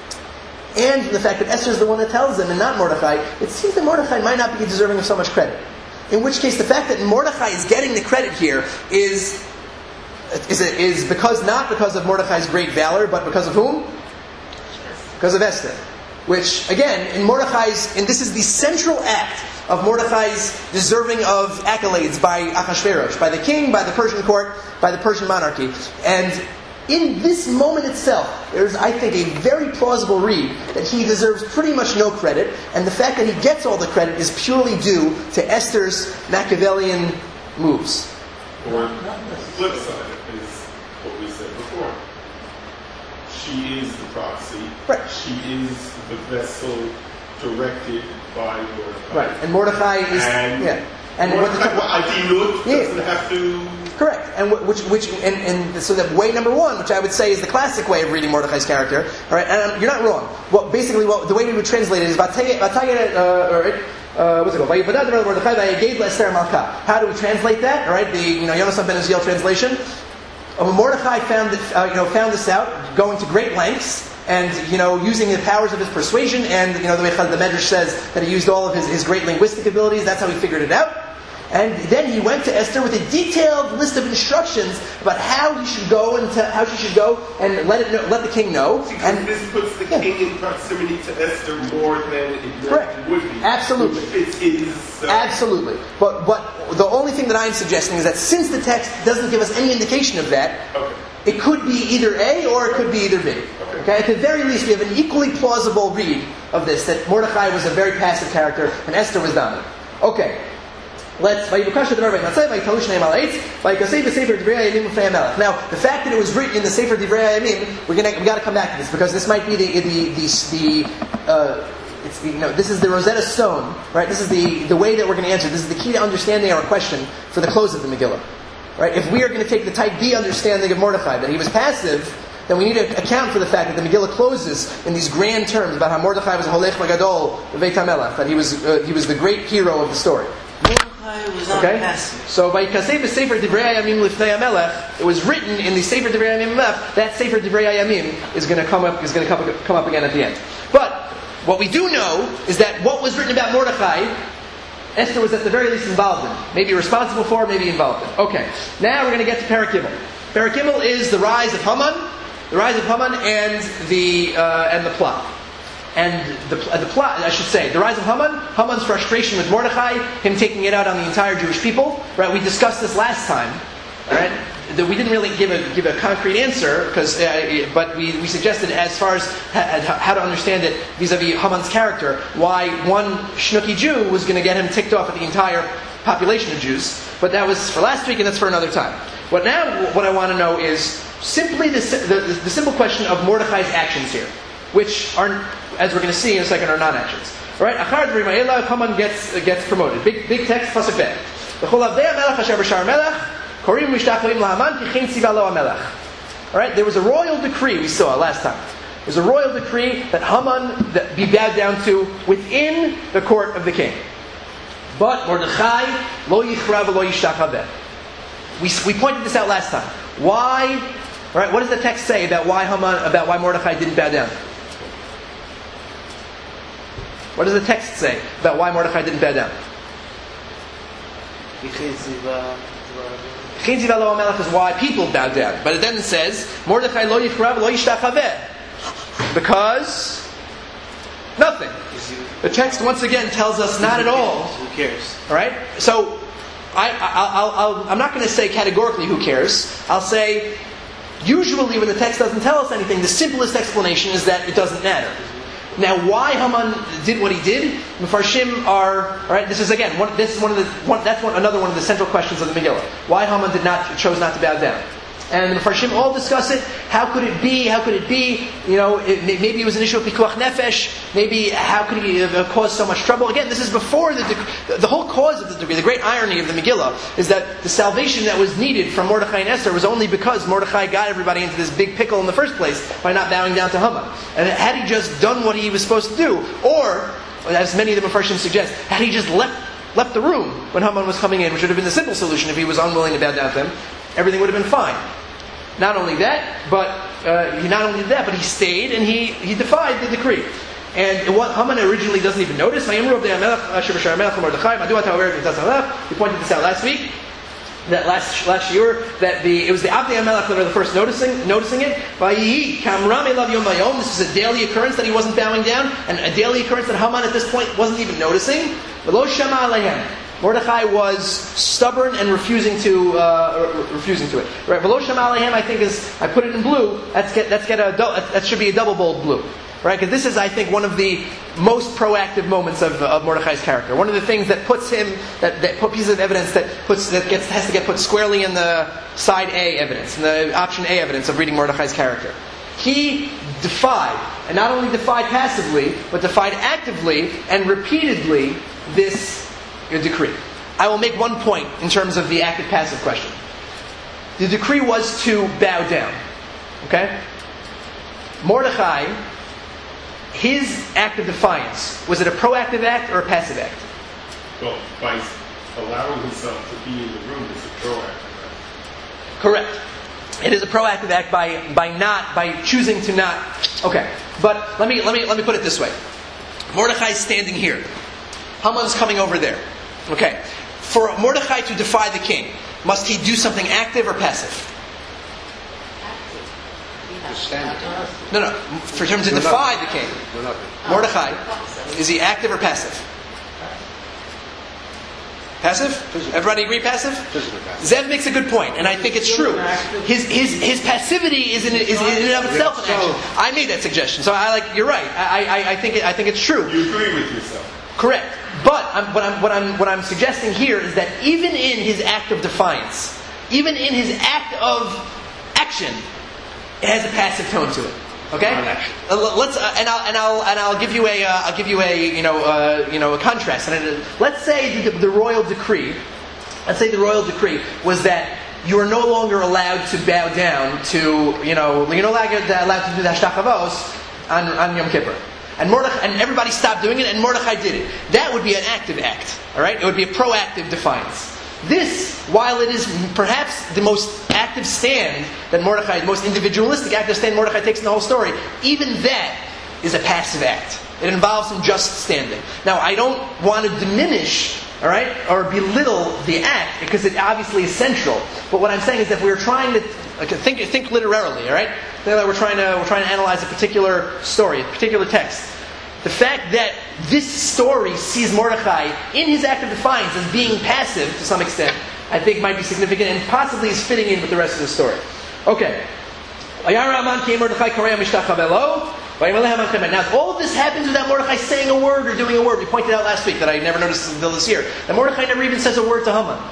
and from the fact that Esther is the one that tells them and not Mordechai, it seems that Mordechai might not be deserving of so much credit. In which case, the fact that Mordechai is getting the credit here is is, is because not because of Mordechai's great valor, but because of whom? Because of Esther. Which, again, in Mordechai's, and this is the central act of Mordechai's deserving of accolades by Achashverosh, by the king, by the Persian court, by the Persian monarchy. And in this moment itself, there's, I think, a very plausible read that he deserves pretty much no credit, and the fact that he gets all the credit is purely due to Esther's Machiavellian moves. Or the flip side is what we said before. She is the proxy. Right. She is the vessel directed by Mordechai. Right. And Mordechai is... And yeah. And Mordechai, what the, Adinut yeah. doesn't have to... Correct, and which, which, and, and so that way number one, which I would say is the classic way of reading Mordechai's character. All right, and um, you're not wrong. Well, basically, what the way we would translate it is Vatayet, uh, or uh, what's it called? Vayivada Mordechai Vayaged LaEsther HaMalkah. How do we translate that? All right, the you know Yonasan Ben Uziel translation. Uh, Mordechai found it, uh, you know found this out, going to great lengths. And, you know, using the powers of his persuasion, and, you know, the way the Medrash says that he used all of his, his great linguistic abilities, that's how he figured it out. And then he went to Esther with a detailed list of instructions about how he should go and to, how she should go and let it know, let the king know. Because and this puts the yeah. king in proximity to Esther more than it Correct. would be. Absolutely. Which fits his, uh, Absolutely. But but the only thing that I'm suggesting is that since the text doesn't give us any indication of that, okay. it could be either A or it could be either B. Okay. Okay? At the very least, we have an equally plausible read of this, that Mordechai was a very passive character and Esther was dominant. Okay. Let's. Now, the fact that it was written in the Sefer Divrei Hayamim, we're gonna we got to come back to this because this might be the the the, the uh, it's the, you know this is the Rosetta Stone, right? This is the the way that we're going to answer. This is the key to understanding our question for the close of the Megillah, right? If we are going to take the type B understanding of Mordechai, that he was passive, then we need to account for the fact that the Megillah closes in these grand terms about how Mordechai was a Holech Magadol Beit HaMelech, that he was uh, he was the great hero of the story. Was not okay, passive. so by Kasei Sefer Divrei Hayamim Lifnei HaMelech, it was written in the Sefer Divrei Hayamim Lef. That Sefer Divrei Hayamim is going to come up is going to come, come up again at the end. But what we do know is that what was written about Mordechai, Esther was at the very least involved in, maybe responsible for, maybe involved in. Okay, now we're going to get to Perek Gimel. Perek Gimel is the rise of Haman, the rise of Haman, and the uh, and the plot. And the, uh, the plot, I should say, the rise of Haman, Haman's frustration with Mordechai, him taking it out on the entire Jewish people. Right? We discussed this last time. All right? That we didn't really give a give a concrete answer, because, uh, but we, we suggested as far as ha- how to understand it vis-a-vis Haman's character, why one Shnuki Jew was going to get him ticked off at the entire population of Jews. But that was for last week, and that's for another time. What now, what I want to know is simply the, the, the simple question of Mordechai's actions here, which are, as we're going to see in a second, are non-actions. All right, Achar Dvarim Ha'ela, Haman gets uh, gets promoted. Big big text, pasuk bet. V'chol avdei hamelech asher b'shar melech korim mishtachavim laHaman kichein tziva lo hamelech. All right, there was a royal decree we saw last time. There was a royal decree that Haman that be bowed down to within the court of the king. But Mordechai lo yichra v'lo yishtachaveh. We we pointed this out last time. Why? All right, what does the text say about why Haman about why Mordechai didn't bow down? What does the text say about why Mordechai didn't bow down? Chin Ziva Lo HaMelech is why people bowed down. But it then says, Mordechai Lo Yichrav Lo Yishtachaveh. Because nothing. The text once again tells us not at all. Who cares? All right? So, I, I, I'll, I'll, I'm not going to say categorically who cares. I'll say, usually when the text doesn't tell us anything, the simplest explanation is that it doesn't matter. Now, why Haman did what he did, Mefarshim are, all right, this is again, one, this is one of the, one, that's one, another one of the central questions of the Megillah. Why Haman did not, chose not to bow down. And the Mefarshim all discuss it. How could it be? How could it be? You know, it, maybe it was an issue of pikuach nefesh. Maybe how could he have caused so much trouble? Again, this is before the decree. The whole cause of the decree, the great irony of the Megillah, is that the salvation that was needed from Mordechai and Esther was only because Mordechai got everybody into this big pickle in the first place by not bowing down to Haman. And had he just done what he was supposed to do, or, as many of the Mefarshim suggest, had he just left left the room when Haman was coming in, which would have been the simple solution if he was unwilling to bow down to him, everything would have been fine. Not only that, but uh, he not only did that, but he stayed and he, he defied the decree. And what Haman originally doesn't even notice. We pointed this out last week. That last last year, that the it was the Abdei HaMelech that were the first noticing noticing it. This is a daily occurrence that he wasn't bowing down, and a daily occurrence that Haman at this point wasn't even noticing. Mordechai was stubborn and refusing to uh, refusing to it. Right? V'lo shama alehem, I think is I put it in blue. That's get that's get a that should be a double bold blue, right? Because this is I think one of the most proactive moments of, of Mordechai's character. One of the things that puts him that that put pieces of evidence that puts that gets has to get put squarely in the side A evidence, in the option A evidence of reading Mordechai's character. He defied, and not only defied passively, but defied actively and repeatedly this decree. I will make one point in terms of the active-passive question. The decree was to bow down. Okay? Mordechai, his act of defiance, was it a proactive act or a passive act? Well, by allowing himself to be in the room is a proactive act. Correct. It is a proactive act by by not by choosing to not. Okay, but let me let me let me put it this way. Mordechai is standing here. Haman's coming over there. Okay, for Mordechai to defy the king, must he do something active or passive? No, no. For him to defy the king, Mordechai, is he active or passive? Passive? Everybody agree passive? Zev makes a good point, and I think it's true. His his his passivity is in is in and of itself an action. I made that suggestion, so I like. You're right. I I, I think it, I think it's true. You agree with yourself. Correct. But I'm, what, I'm, what, I'm, what I'm suggesting here is that even in his act of defiance, even in his act of action, it has a passive tone to it. Okay. Uh, let's uh, and I'll and I'll and I'll give you a uh, I'll give you a you know uh, you know a contrast. And uh, let's say the, the royal decree. Let's say the royal decree was that you are no longer allowed to bow down to you know you're no longer allowed to do the hashtachavos on on Yom Kippur. And Mordechai, and everybody stopped doing it, and Mordechai did it. That would be an active act, all right? It would be a proactive defiance. This, while it is perhaps the most active stand that Mordechai, the most individualistic active stand Mordechai takes in the whole story, even that is a passive act. It involves some just standing. Now, I don't want to diminish, all right, or belittle the act because it obviously is central. But what I'm saying is that we're trying to like, think think literarily, all right. We're trying to we're trying to analyze a particular story, a particular text. The fact that this story sees Mordechai in his act of defiance as being passive to some extent, I think might be significant and possibly is fitting in with the rest of the story. Okay. Now, all of this happens without Mordechai saying a word or doing a word. We pointed out last week that I never noticed until this year. That Mordechai never even says a word to Haman.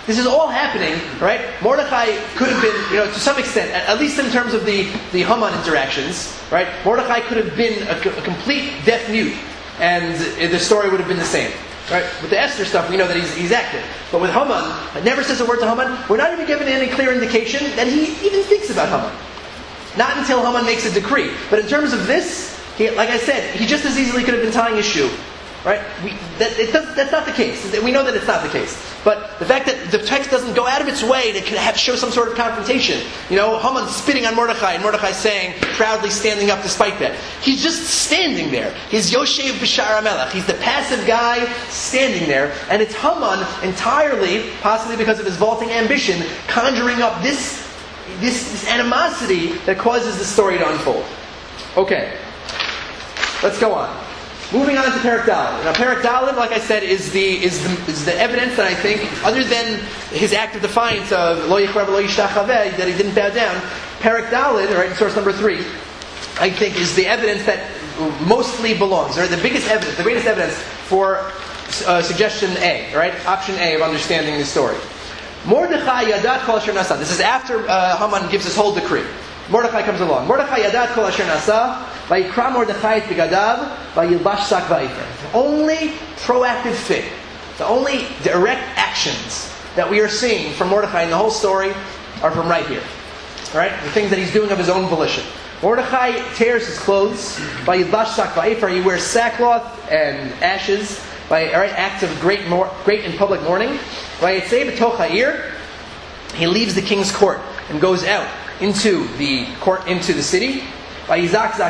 This is all happening, right? Mordechai could have been, you know, to some extent, at least in terms of the, the Haman interactions, right? Mordechai could have been a, a complete deaf mute, and the story would have been the same. Right? With the Esther stuff, we know that he's, he's active. But with Haman, it never says a word to Haman. We're not even given any clear indication that he even thinks about Haman. Not until Haman makes a decree. But in terms of this, he, like I said, he just as easily could have been tying his shoe. Right? We, that, it does, that's not the case. We know that it's not the case. But the fact that the text doesn't go out of its way to have, show some sort of confrontation. You know, Haman spitting on Mordechai, and Mordechai saying, proudly standing up despite that. He's just standing there. He's Yoshev B'Shar HaMelech. He's the passive guy standing there. And it's Haman entirely, possibly because of his vaulting ambition, conjuring up this, this, this animosity that causes the story to unfold. Okay. Let's go on. Moving on to Perek Dalet. Now, Perek Dalet, like I said, is the is the is the evidence that I think, other than his act of defiance of Lo Yichrav Lo Yishtachaveh, that he didn't bow down. Perek Dalet, right, in source number three, I think is the evidence that mostly belongs, or the biggest evidence, the greatest evidence for uh, suggestion A, right, option A of understanding the story. Mordechai Yadat Kol Asher Nasa. This is after uh, Haman gives his whole decree. Mordechai comes along. Mordechai Yadat Kol Asher Nasa. Vayikra Mordechai et Begadav, vayilbash sak vayfer. The only proactive thing, the only direct actions that we are seeing from Mordechai in the whole story are from right here. All right, the things that he's doing of his own volition. Mordechai tears his clothes. Vayilbash sak vayfer. He wears sackcloth and ashes. By all right, acts of great, mor- great and public mourning. Vayitzei b'toch ha'ir. He leaves the king's court and goes out into the court, into the city. He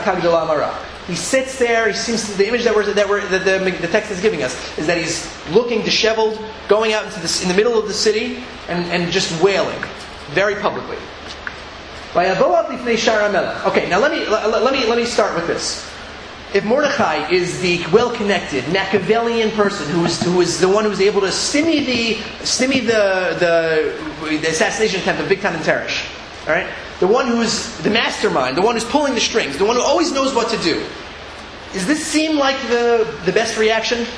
sits there. He seems to, the image that we're, that, we're, that the, the text is giving us is that he's looking disheveled, going out into the, in the middle of the city, and, and just wailing, very publicly. Okay, now let me let me let me start with this. If Mordechai is the well-connected Machiavellian person who is who is the one who's able to stymie the stymie the the, the assassination attempt of Bigtan and Teresh, all right. The one who's the mastermind, the one who's pulling the strings, the one who always knows what to do. Does this seem like the, the best reaction?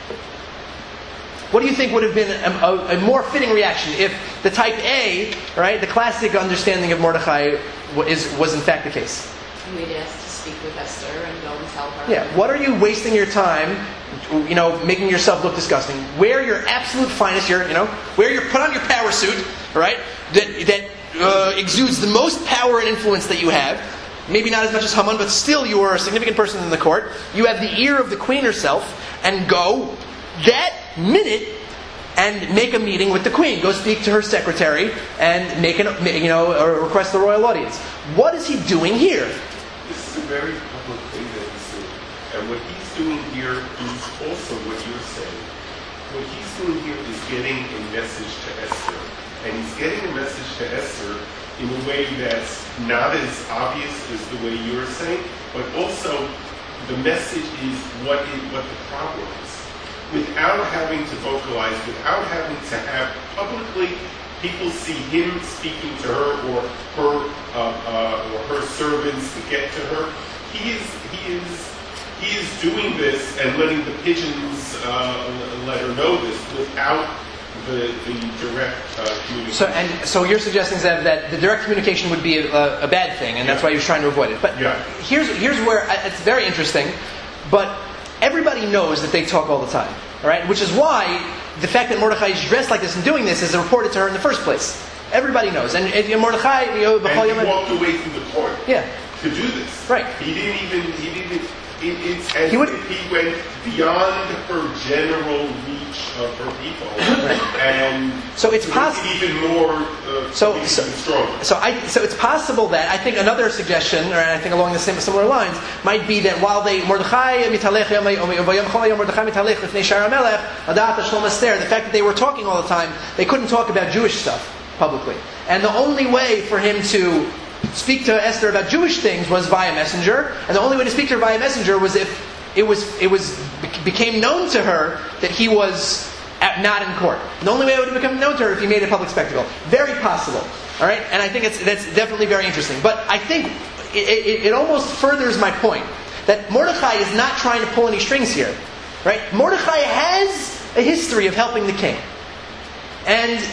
What do you think would have been a, a, a more fitting reaction if the type A, right, the classic understanding of Mordechai is, was in fact the case? We'd ask to speak with Esther and go and tell her. Yeah, what are you wasting your time, you know, making yourself look disgusting? Wear your absolute finest, your, you know, wear your, put on your power suit, right, that, that Uh, exudes the most power and influence that you have. Maybe not as much as Haman, but still you are a significant person in the court. You have the ear of the queen herself, and go that minute and make a meeting with the queen. Go speak to her secretary and make an, you know, or request the royal audience. What is he doing here? This is a very public thing that he's doing, and what he's doing here is also what you're saying. What he's doing here is getting a message to Esther. And he's getting a message to Esther in a way that's not as obvious as the way you're saying, but also the message is what it, what the problem is. Without having to vocalize, without having to have publicly people see him speaking to her or her uh, uh, or her servants to get to her, he is he is he is doing this and letting the pigeons uh, let her know this without The, the direct uh, communication. So, and so you're suggesting that, that the direct communication would be a, a bad thing, and that's yeah. why he was trying to avoid it. But yeah. here's here's where I, it's very interesting. But everybody knows that they talk all the time, all right? Which is why the fact that Mordechai is dressed like this and doing this is reported to her in the first place. Everybody knows, and, and Mordechai, you know, and he walked away from the court. Yeah. To do this, right? He didn't even he didn't. It, it's as he would, if he went beyond her general reach of her people, right. and so it's possible even more. Uh, so so, stronger. so I so it's possible that I think another suggestion, or I think along the same similar lines, might be that while they Mordechai mitalech Mordechai mitalech lifnei Shar HaMelech adat Shlom Esther, the fact that they were talking all the time, they couldn't talk about Jewish stuff publicly, and the only way for him to speak to Esther about Jewish things was via messenger, and the only way to speak to her via messenger was if it was it was became known to her that he was at, not in court. The only way it would become known to her if he made a public spectacle. Very possible, all right. And I think it's that's definitely very interesting. But I think it, it, it almost furthers my point that Mordechai is not trying to pull any strings here, right? Mordechai has a history of helping the king, and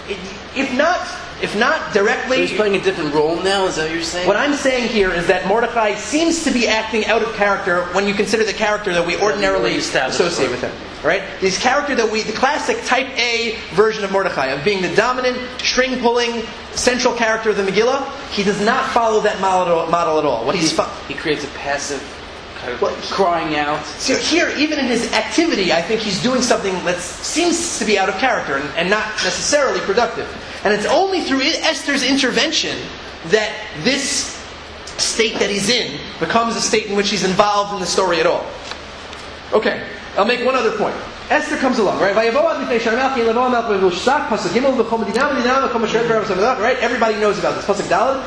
if not, if not So directly. he's playing a different role now. Is that what you're saying? What I'm saying here is that Mordechai seems to be acting out of character when you consider the character that we ordinarily established associate with him. Right? This character that we, the classic type A version of Mordechai, of being the dominant, string-pulling, central character of the Megillah, he does not follow that model, model at all. What he's he, fo- he creates a passive kind of Well, crying out. So here, even in his activity, I think he's doing something that seems to be out of character and, and not necessarily productive. And it's only through Esther's intervention that this state that he's in becomes a state in which he's involved in the story at all. Okay, I'll make one other point. Esther comes along, right? Right? Everybody knows about this. Pasuk Daled.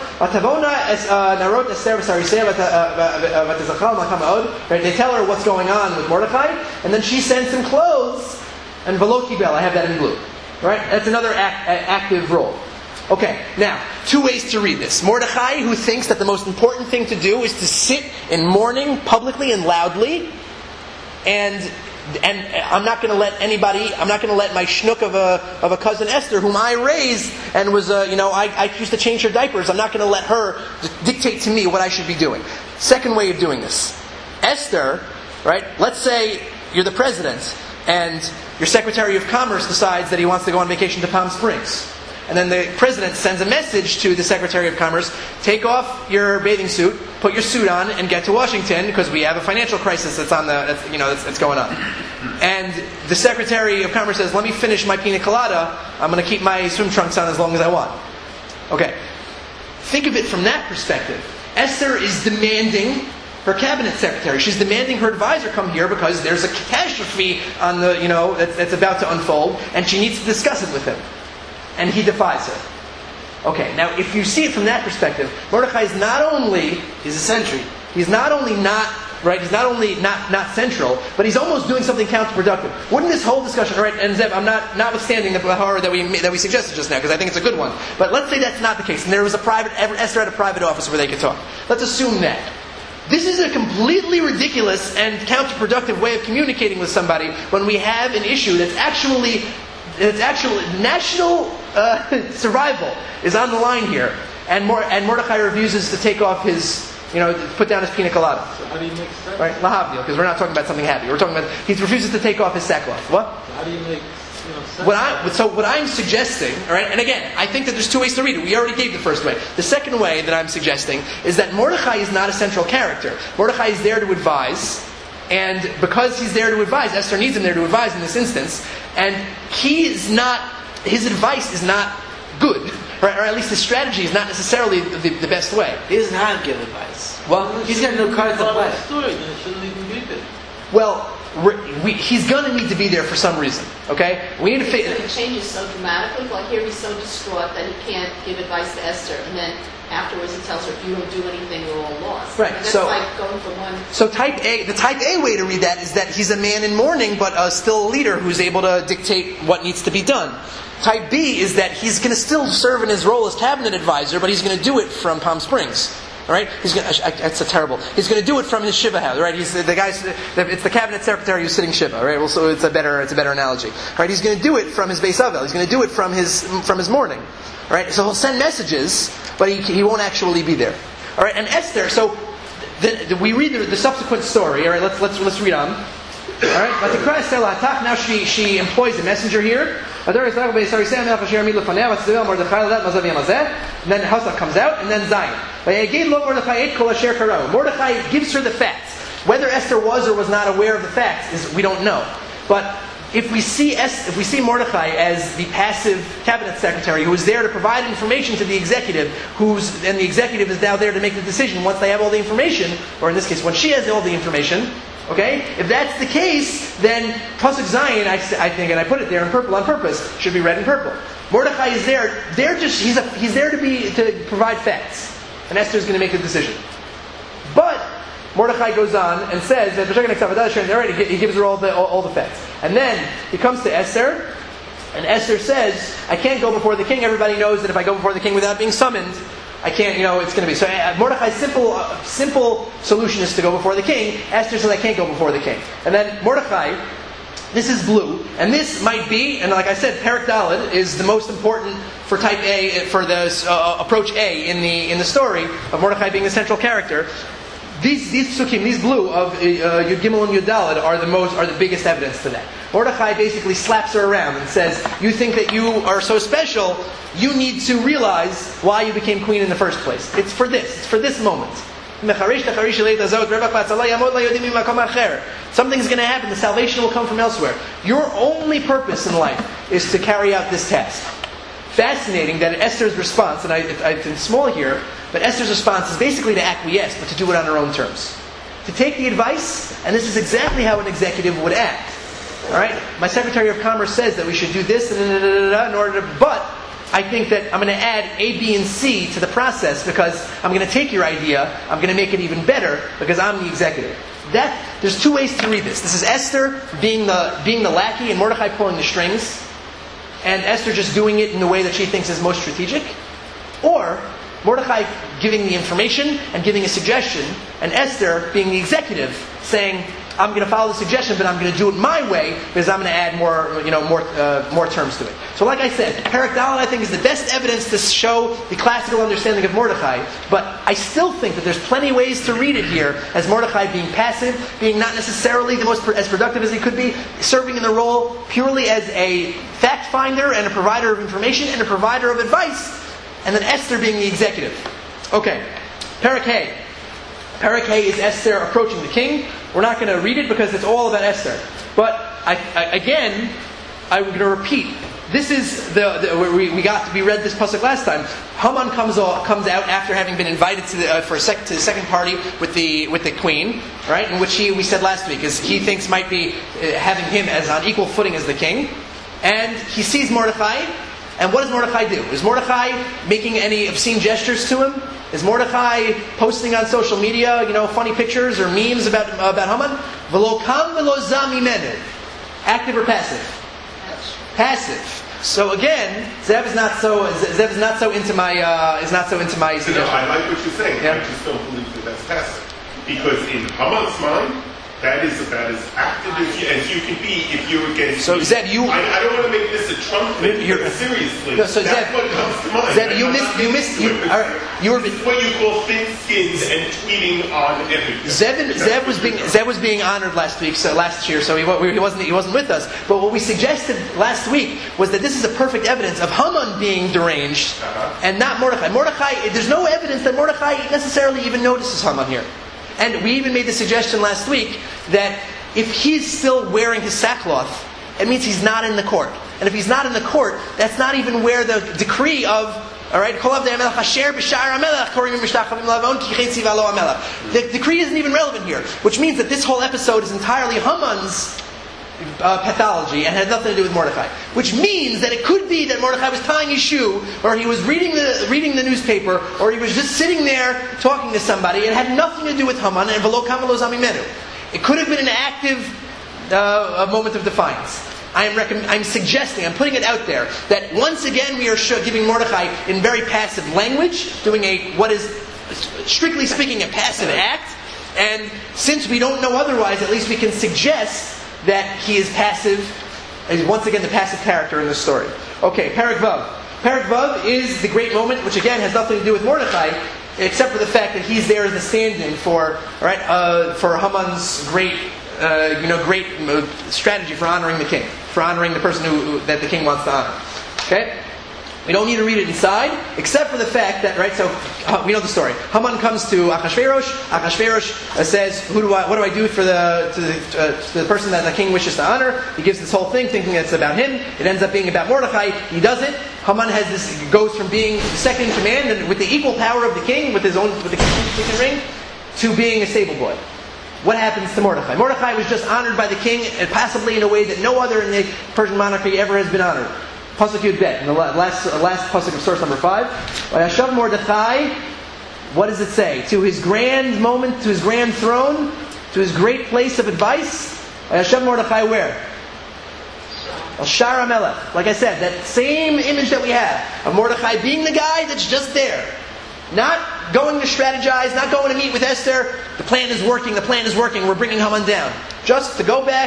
Right? They tell her what's going on with Mordechai, and then she sends him clothes and Veloki Bell. I have that in blue. Right? That's another act, active role. Okay, now, two ways to read this. Mordechai, who thinks that the most important thing to do is to sit in mourning publicly and loudly, and and I'm not going to let anybody, I'm not going to let my schnook of a of a cousin Esther, whom I raised and was, uh, you know, I, I used to change her diapers. I'm not going to let her dictate to me what I should be doing. Second way of doing this. Esther, right, let's say you're the president, and your Secretary of Commerce decides that he wants to go on vacation to Palm Springs. And then the president sends a message to the Secretary of Commerce, take off your bathing suit, put your suit on, and get to Washington, because we have a financial crisis that's on the, that's, you know, that's, that's going on. And the Secretary of Commerce says, let me finish my pina colada, I'm going to keep my swim trunks on as long as I want. Okay. Think of it from that perspective. Esther is demanding her cabinet secretary. She's demanding her advisor come here because there's a catastrophe on the, you know, that's, that's about to unfold, and she needs to discuss it with him. And he defies her. Okay, now if you see it from that perspective, Mordechai is not only He's a sentry. he's not only not right, he's not only not, not central, but he's almost doing something counterproductive. Wouldn't this whole discussion, right? And Zev, I'm not notwithstanding the horror that we that we suggested just now, because I think it's a good one. But let's say that's not the case, and there was a private Esther had a private office where they could talk. Let's assume that. This is a completely ridiculous and counterproductive way of communicating with somebody when we have an issue that's actually It's actually national uh, survival is on the line here, and Mor- and Mordechai refuses to take off his, you know, put down his pina colada. So how do you make sense? Right, lahavdil, because we're not talking about something happy. We're talking about he refuses to take off his sackcloth. What? So how do you make you know, sense? What I so what I'm suggesting, all right, and again, I think that there's two ways to read it. We already gave the first way. The second way that I'm suggesting is that Mordechai is not a central character. Mordechai is there to advise. And because he's there to advise, Esther needs him there to advise in this instance, and he is not, his advice is not good, right? Or at least his strategy is not necessarily the, the best way. He doesn't have good advice. Well, He's got no cards to Follow play. the story, then it shouldn't even be there. well, we're- we, he's going to need to be there for some reason, okay? We need to But figure... it changes so dramatically. Like here, he's so distraught that he can't give advice to Esther, and then afterwards he tells her, "If you don't do anything, we're all lost." Right, And that's so- like going from one. So type A, the type A way to read that is that he's a man in mourning, but uh, still a leader who's able to dictate what needs to be done. Type B is that he's going to still serve in his role as cabinet advisor, but he's going to do it from Palm Springs. All right, he's going. To, that's a terrible. He's going to do it from his shiva house. Right, he's the, the guy's. It's the cabinet secretary who's sitting shiva. Right, well, so it's a better. It's a better analogy. All right, he's going to do it from his Beis Avel. He's going to do it from his from his mourning. All right, so he'll send messages, but he he won't actually be there. All right, and Esther. So the, the, we read the, the subsequent story. All right, let's let's let's read on. All right, but the Christ now she she employs a messenger here. And then Hausa comes out, and then Zion. Mordechai gives her the facts. Whether Esther was or was not aware of the facts is we don't know. But if we see Es- if we see Mordechai as the passive cabinet secretary who is there to provide information to the executive, who's and the executive is now there to make the decision once they have all the information, or in this case, when she has all the information. Okay? If that's the case, then Pasuk Zion, I, I think, and I put it there in purple on purpose, should be red and purple. Mordechai is there. They're just he's a, he's there to be to provide facts, and Esther's going to make the decision. But Mordechai goes on and says that he gives her all the all, all the facts, and then he comes to Esther, and Esther says, "I can't go before the king. Everybody knows that if I go before the king without being summoned, I can't, you know, it's going to be." So uh, Mordechai's simple uh, simple solution is to go before the king. Esther says, "I can't go before the king." And then Mordechai This is blue, and this might be, and like I said, Perek Daled is the most important for type A, for the uh, approach A in the in the story of Mordechai being the central character. These these psukim, these blue of uh, Yud Gimel and Yud Daled are the most are the biggest evidence to that. Mordechai basically slaps her around and says, "You think that you are so special? You need to realize why you became queen in the first place. It's for this. It's for this moment." Something's going to happen. The salvation will come from elsewhere. Your only purpose in life is to carry out this task. Fascinating that Esther's response, and I, I, it's small here, but Esther's response is basically to acquiesce, but to do it on her own terms. To take the advice, and this is exactly how an executive would act. All right, my Secretary of Commerce says that we should do this in order to, but I think that I'm going to add A, B, and C to the process because I'm going to take your idea, I'm going to make it even better because I'm the executive. That there's two ways to read this. This is Esther being the being the lackey and Mordechai pulling the strings, and Esther just doing it in the way that she thinks is most strategic, or Mordechai giving the information and giving a suggestion, and Esther being the executive saying, I'm going to follow the suggestion, but I'm going to do it my way because I'm going to add more, you know, more, uh, more terms to it. So, like I said, Perek Daled I think is the best evidence to show the classical understanding of Mordechai. But I still think that there's plenty of ways to read it here as Mordechai being passive, being not necessarily the most as productive as he could be, serving in the role purely as a fact finder and a provider of information and a provider of advice, and then Esther being the executive. Okay, Perek Hey. Perek Hey is Esther approaching the king. We're not going to read it because it's all about Esther. But I, I, again, I'm going to repeat. This is the, the we, we got we read this pasuk last time. Haman comes all, comes out after having been invited to the, uh, for a sec, to the second party with the with the queen, right? In which he we said last week is he thinks might be uh, having him as on equal footing as the king, and he sees Mordechai. And what does Mordechai do? Is Mordechai making any obscene gestures to him? Is Mordechai posting on social media, you know, funny pictures or memes about about Haman? V'lo kam v'lo zam mimenu. Active or passive? Passive. So again, Zev is not so Zev is not so into my uh, is not so into my suggestion. No, I like what you're saying. Yeah. I just don't believe that that's passive because in Haman's mind, that is about as active as you, as you can be if you were getting... So, Zev, you... I, I don't want to make this a Trump thing, You're, but seriously, no, so that's Zev, what comes to mind. Zev, you missed... You missed... You, all right, you were... This is what you call thin-skinned and tweeting on everything. Zev, Zev was being Zev was being honored last week, so last year, so he, he wasn't he wasn't with us. But what we suggested last week was that this is a perfect evidence of Haman being deranged, uh-huh. and not Mordechai. Mordechai, there's no evidence that Mordechai necessarily even notices Haman here. And we even made the suggestion last week that if he's still wearing his sackcloth, it means he's not in the court. And if he's not in the court, that's not even where the decree of, all right, the decree isn't even relevant here, which means that this whole episode is entirely Haman's uh, pathology and had nothing to do with Mordechai. Which means that it could be that Mordechai was tying his shoe, or he was reading the reading the newspaper, or he was just sitting there talking to somebody. It had nothing to do with Haman and v'lo kam v'lo zam mimenu. It could have been an active uh, a moment of defiance. I am recomm- I'm suggesting, I'm putting it out there, that once again we are sh- giving Mordechai in very passive language, doing a what is strictly speaking a passive act, and since we don't know otherwise, at least we can suggest that he is passive, is once again the passive character in the story. Okay, Perek Vav. Perek Vav is the great moment, which again has nothing to do with Mordechai, except for the fact that he's there as a stand-in for, right, uh, for Haman's great, uh, you know, great uh, strategy for honoring the king, for honoring the person who, who that the king wants to honor. Okay, we don't need to read it inside, except for the fact that, right. So uh, we know the story. Haman comes to Achashverosh. Achashverosh uh, says, "Who do I? What do I do for the to the, uh, to the person that the king wishes to honor?" He gives this whole thing, thinking it's about him. It ends up being about Mordechai. He does it. Haman has this goes from being second in command and with the equal power of the king, with his own with the king's chicken ring, to being a stable boy. What happens to Mordechai? Mordechai was just honored by the king, and possibly in a way that no other in the Persian monarchy ever has been honored. Pasuk Yud Bet, in the last last pasuk of source number five. Vayashav Mordechai. What does it say? To his grand moment, to his grand throne, to his great place of advice. Vayashav Mordechai where? El Shar HaMelech. Like I said, that same image that we have of Mordechai being the guy that's just there. Not going to strategize, not going to meet with Esther. The plan is working, the plan is working, we're bringing Haman down. Just to go back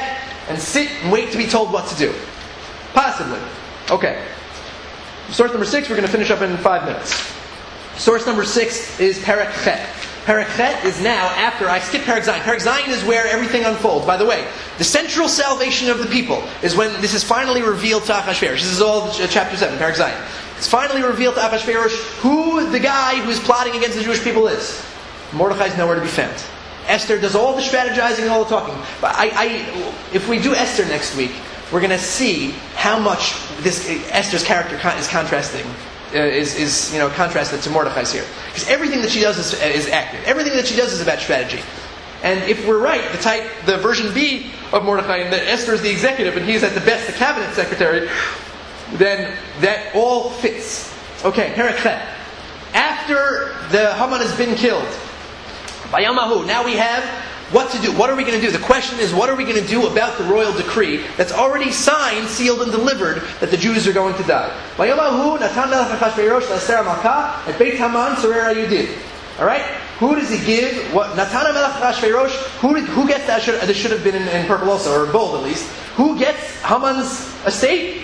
and sit and wait to be told what to do. Possibly. Okay. Source number six, we're going to finish up in five minutes. Source number six is Perek Chet. Perek Chet is now after, I skip Perek Zayin. Perek Zayin is where everything unfolds. By the way, the central salvation of the people is when this is finally revealed to Achashverosh. This is all chapter seven, Perek Zayin. It's finally revealed to Achashverosh who the guy who's plotting against the Jewish people is. Mordechai is nowhere to be found. Esther does all the strategizing and all the talking. But I, I, if we do Esther next week, we're going to see how much this Esther's character is contrasting, uh, is, is you know contrasted to Mordechai's here. Because everything that she does is, is active. Everything that she does is about strategy. And if we're right, the type, the version B of Mordechai, and that Esther is the executive, and he's at the best the cabinet secretary, then that all fits. Okay, Perek Chet. After the Haman has been killed, Vayamahu, now we have what to do. What are we going to do? The question is, what are we going to do about the royal decree that's already signed, sealed, and delivered that the Jews are going to die? Vayamahu, Natan melech Achashverosh l'Esther Malka et Beit Haman Sorer HaYudim. All right? Who does he give? What Natan melech Achashverosh? Who who gets that? Should, this should have been in, in purple also, or bold at least. Who gets Haman's estate?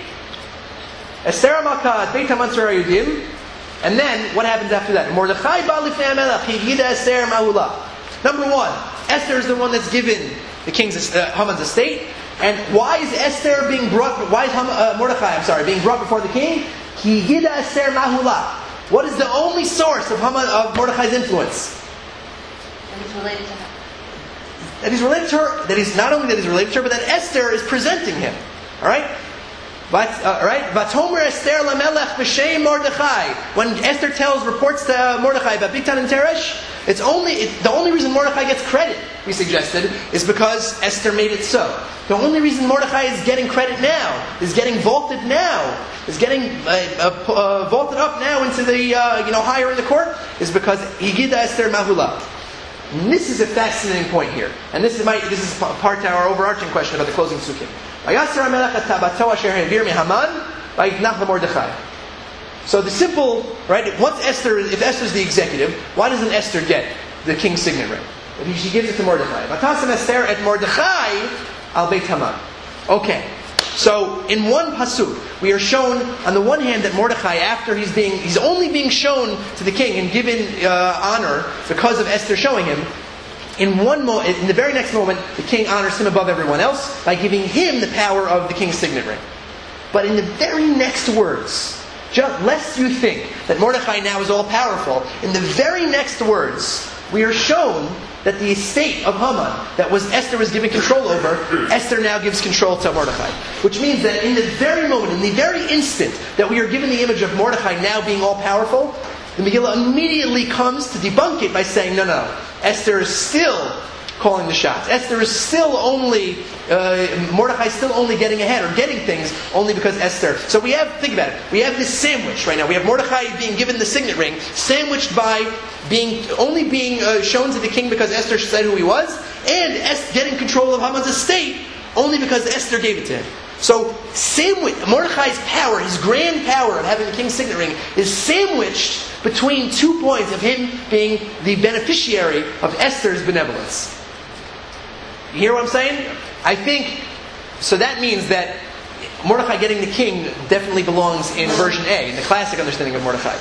Esther Malka et Beit Haman Sorer HaYudim. And then, what happens after that? Mordechai ba lifnei HaMelech, Higida Esther Mahula. Number one, Esther is the one that's given the king's uh, Haman's estate. And why is Esther being brought, why is Ham, uh, Mordechai, I'm sorry, being brought before the king? Higida Esther Mahula. What is the only source of, Haman, of Mordechai's influence? And he's related to her. That he's related to her, that he's not only that he's related to her, but that Esther is presenting him. Alright? But, uh, right? Vatomer Esther lamelech b'shem Mordechai. When Esther tells, reports to Mordechai about Bigtan and Teresh, it's only it, the only reason Mordechai gets credit, we suggested, is because Esther made it so. The only reason Mordechai is getting credit now, is getting vaulted now, is getting uh, uh, uh, vaulted up now into the uh, you know higher in the court, is because Higida Esther Mahula. And this is a fascinating point here, and this is my this is part to our overarching question about the closing sukkim. So the simple, right? Once Esther, if Esther's the executive, why doesn't Esther get the king's signet ring? But she gives it to Mordechai. Vatasem Esther et Mordechai al Beit Haman. Okay. So in one pasuk, we are shown on the one hand that Mordechai, after he's being, he's only being shown to the king and given uh, honor because of Esther showing him. In one mo- in the very next moment, the king honors him above everyone else by giving him the power of the king's signet ring. But in the very next words, just lest you think that Mordechai now is all powerful, in the very next words, we are shown that the estate of Haman that was Esther was given control over, Esther now gives control to Mordechai. Which means that in the very moment, in the very instant that we are given the image of Mordechai now being all powerful, the Megillah immediately comes to debunk it by saying, no, no, Esther is still calling the shots. Esther is still only, uh, Mordechai is still only getting ahead or getting things only because Esther. So we have, think about it, we have this sandwich right now. We have Mordechai being given the signet ring, sandwiched by being only being uh, shown to the king because Esther said who he was, and Es- getting control of Haman's estate only because Esther gave it to him. So, sandwich, Mordechai's power, his grand power of having the king's signet ring, is sandwiched between two points of him being the beneficiary of Esther's benevolence. You hear what I'm saying? I think, so that means that Mordechai getting the king definitely belongs in version A, in the classic understanding of Mordechai.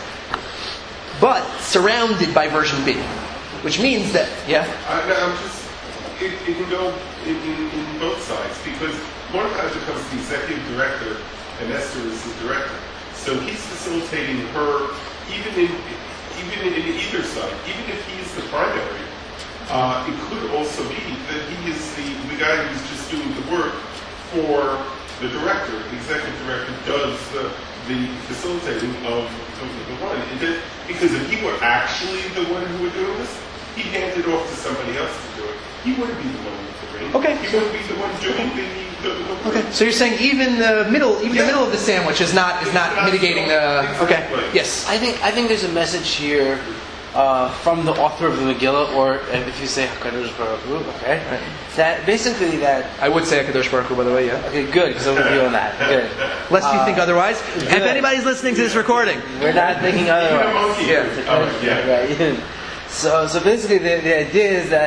But surrounded by version B. Which means that, yeah? I, I'm just, it, it can go in, in, in both sides, because Mordechai becomes the executive director, and Esther is the director. So he's facilitating her, even in even in, in either side. Even if he is the primary, uh, it could also be that he is the, the guy who's just doing the work for the director. The executive director does the, the facilitating of, of the one. And that, because if he were actually the one who were doing this, he'd hand it off to somebody else to do it. He wouldn't be the one with the ring. Okay. He wouldn't be the one doing the, the, the Okay. So you're saying even the middle, even yeah. the middle of the sandwich is not is not mitigating the. Okay. Yes. I think I think there's a message here uh, from the author of the Megillah, or if you say Hakadosh Baruch Hu, okay, Right. that basically that. I would say Hakadosh Baruch Hu, by the way. Yeah. Okay, good, because I'm doing that. Good. Lest you Uh, think otherwise. If anybody's listening to this recording, We're not thinking otherwise. monkey. Yeah. Oh, yeah. Right. So, so basically, the, the idea is that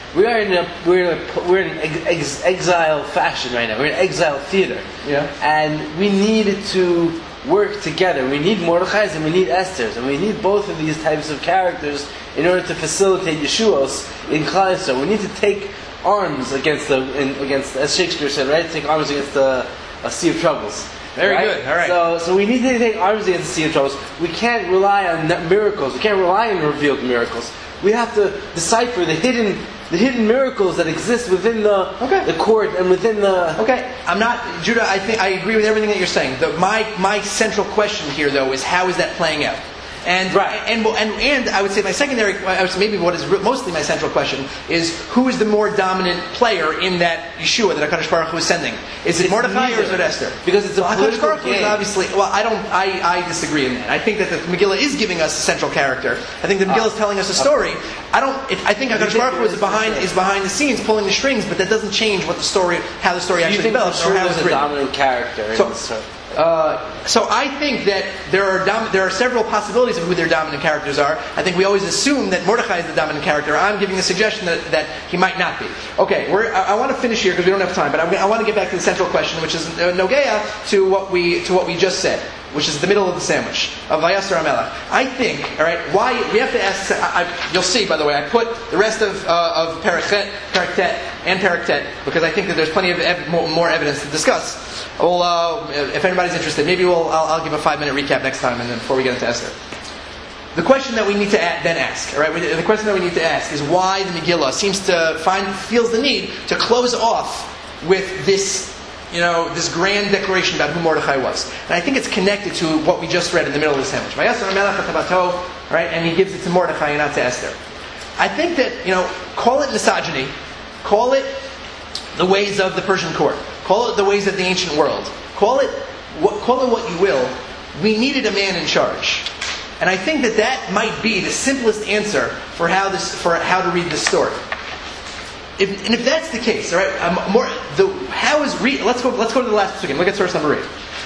We are in a we're in a, we're in ex, ex, exile fashion right now. We're in exile theater. Yeah. And we need to work together. We need Mordechai's and we need Esther's, and we need both of these types of characters in order to facilitate Yeshuos in Klal Yisrael. We need to take arms against the in, against, as Shakespeare said, right? Take arms against the a sea of troubles. Very right? good. All right. So, so we need to take arms against the sea of troubles. We can't rely on miracles. We can't rely on revealed miracles. We have to decipher the hidden, the hidden miracles that exist within the Okay. the court and within the. Okay, I'm not, Judah. I think I agree with everything that you're saying. The, my my central question here, though, is how is that playing out? And, Right. and and and I would say my secondary, I would say maybe what is mostly my central question is who is the more dominant player in that Yeshua that HaKadosh Baruch Hu is sending? Is it It's Mordechai or is neither. it Esther? Because it's a well, HaKadosh political Baruch Hu is game. obviously. Well, I don't. I, I disagree in that. I think that the Megillah is giving us a central character. I think the Megillah is telling us a story. I don't. It, I think HaKadosh think Baruch Hu there is is behind a- is behind the scenes pulling the strings, but that doesn't change what the story, how the story Do you actually think for develops sure or how there's it's a written. dominant character in So- this story? Uh, so I think that there are dom- there are several possibilities of who their dominant characters are. I think we always assume that Mordechai is the dominant character. I'm giving a suggestion that, that he might not be. Okay, we're, I, I want to finish here because we don't have time, but I'm, I want to get back to the central question, which is uh, Nogea to what we to what we just said, which is the middle of the sandwich of Vayasar HaMelech. I think, all right, why we have to ask. I, I, you'll see, by the way, I put the rest of uh, of Parakhet, Paraktet, and Paraktet because I think that there's plenty of ev- more, more evidence to discuss. Well, uh, if anybody's interested, maybe we'll I'll, I'll give a five minute recap next time, and then before we get into Esther. The question that we need to a- then ask, all right? we- The question that we need to ask is why the Megillah seems to find feels the need to close off with this, you know, this grand declaration about who Mordechai was. And I think it's connected to what we just read in the middle of the sandwich. Vayasar HaMelech HaTabato, right? And he gives it to Mordechai and not to Esther. I think that, you know, call it misogyny, call it the ways of the Persian court, call it the ways of the ancient world, call it what, call it what you will. We needed a man in charge. And I think that that might be the simplest answer for how this, for how to read this story. If, and if that's the case, all right, um, more the how is re, let's go let's go to the last again. Look at source number eight.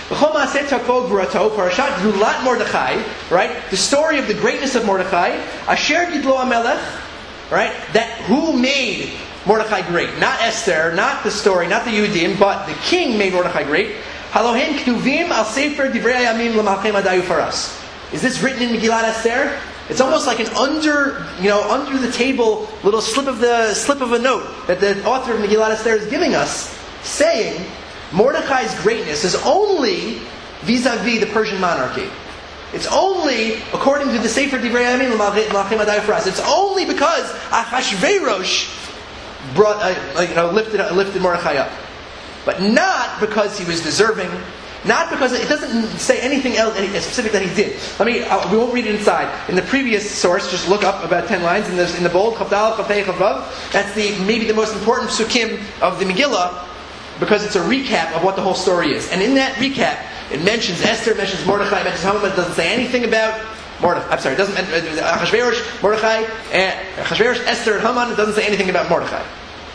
Parashat Gulat Mordechai, right? The story of the greatness of Mordechai. Asher Gidlo HaMelech, right? That who made Mordechai great? Not Esther, not the story, not the Yehudim, but the king made Mordechai great. Halohen Ktuvim Al Sefer Divrei Hayamim L'Malchem Adayu Faras. Is this written in Megillat Esther? It's almost like an under, you know, under the table little slip of the slip of a note that the author of Megillat Esther is giving us, saying Mordechai's greatness is only vis-a-vis the Persian monarchy. It's only according to the Sefer Divrei Hayamim L'Malchem Adayu Faras. It's only because Achashverosh brought, uh, you know, lifted lifted Mordechai up, but not because he was deserving. Not because it doesn't say anything else any, specific that he did. Let me. Uh, we won't read it inside. In the previous source, just look up about ten lines in the in the bold. Chavdal, Chavpei, Chavav. That's the maybe the most important psukim of the Megillah because it's a recap of what the whole story is. And in that recap, it mentions Esther, it mentions Mordechai, it mentions Haman, but it doesn't say anything about Mordechai. I'm sorry, it doesn't. Uh, Achashverosh, Mordechai, and Achashverosh, Esther, and Haman. It doesn't say anything about Mordechai.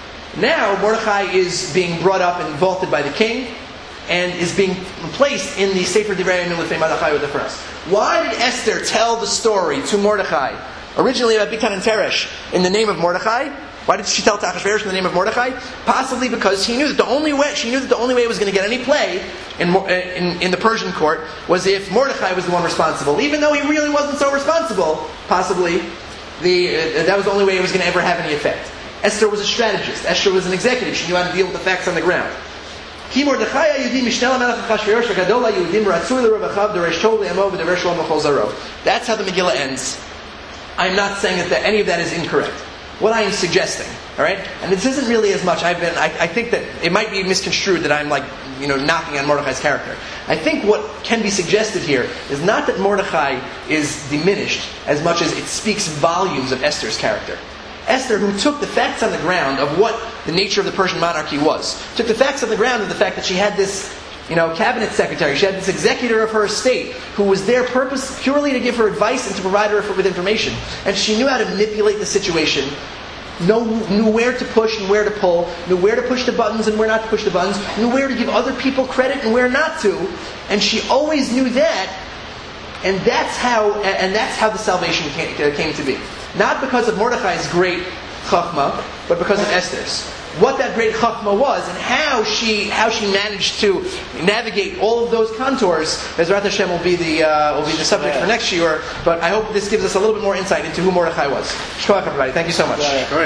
Now Mordechai is being brought up and vaulted by the king, and is being placed in the Sefer Divrei Hayamim L'Fnei Mordechai with the first. Why did Esther tell the story to Mordechai, originally about Bigtan and Teresh, in the name of Mordechai? Why did she tell to Achashverosh in the name of Mordechai? Possibly because he knew that the only way she knew that the only way it was going to get any play in, in in the Persian court was if Mordechai was the one responsible, even though he really wasn't so responsible. Possibly, the uh, that was the only way it was going to ever have any effect. Esther was a strategist. Esther was an executive. She knew how to deal with the facts on the ground. Ki Mordechai HaYehudi Mishneh LaMelech Achashverosh HaGadol HaYehudim Ratzui L'Revachav Deresh Tov L'Yamo V'Deresh Shalom L'Chol Zaro. That's how the Megillah ends. I'm not saying that, that any of that is incorrect. What I am suggesting, all right, and this isn't really as much. I've been. I, I think that it might be misconstrued that I'm like, you know, knocking on Mordechai's character. I think what can be suggested here is not that Mordechai is diminished as much as it speaks volumes of Esther's character. Esther, who took the facts on the ground of what the nature of the Persian monarchy was, took the facts on the ground of the fact that she had this, you know, cabinet secretary, she had this executor of her estate, who was there purpose purely to give her advice and to provide her with information. And she knew how to manipulate the situation, know, knew where to push and where to pull, knew where to push the buttons and where not to push the buttons, knew where to give other people credit and where not to. And she always knew that, and that's how, and that's how the salvation came, came to be. Not because of Mordechai's great chachma, but because of Esther's. What that great chachma was and how she how she managed to navigate all of those contours, Bezrat Hashem will be the uh, will be the subject for next year. But I hope this gives us a little bit more insight into who Mordechai was. Shkoach, everybody. Thank you so much.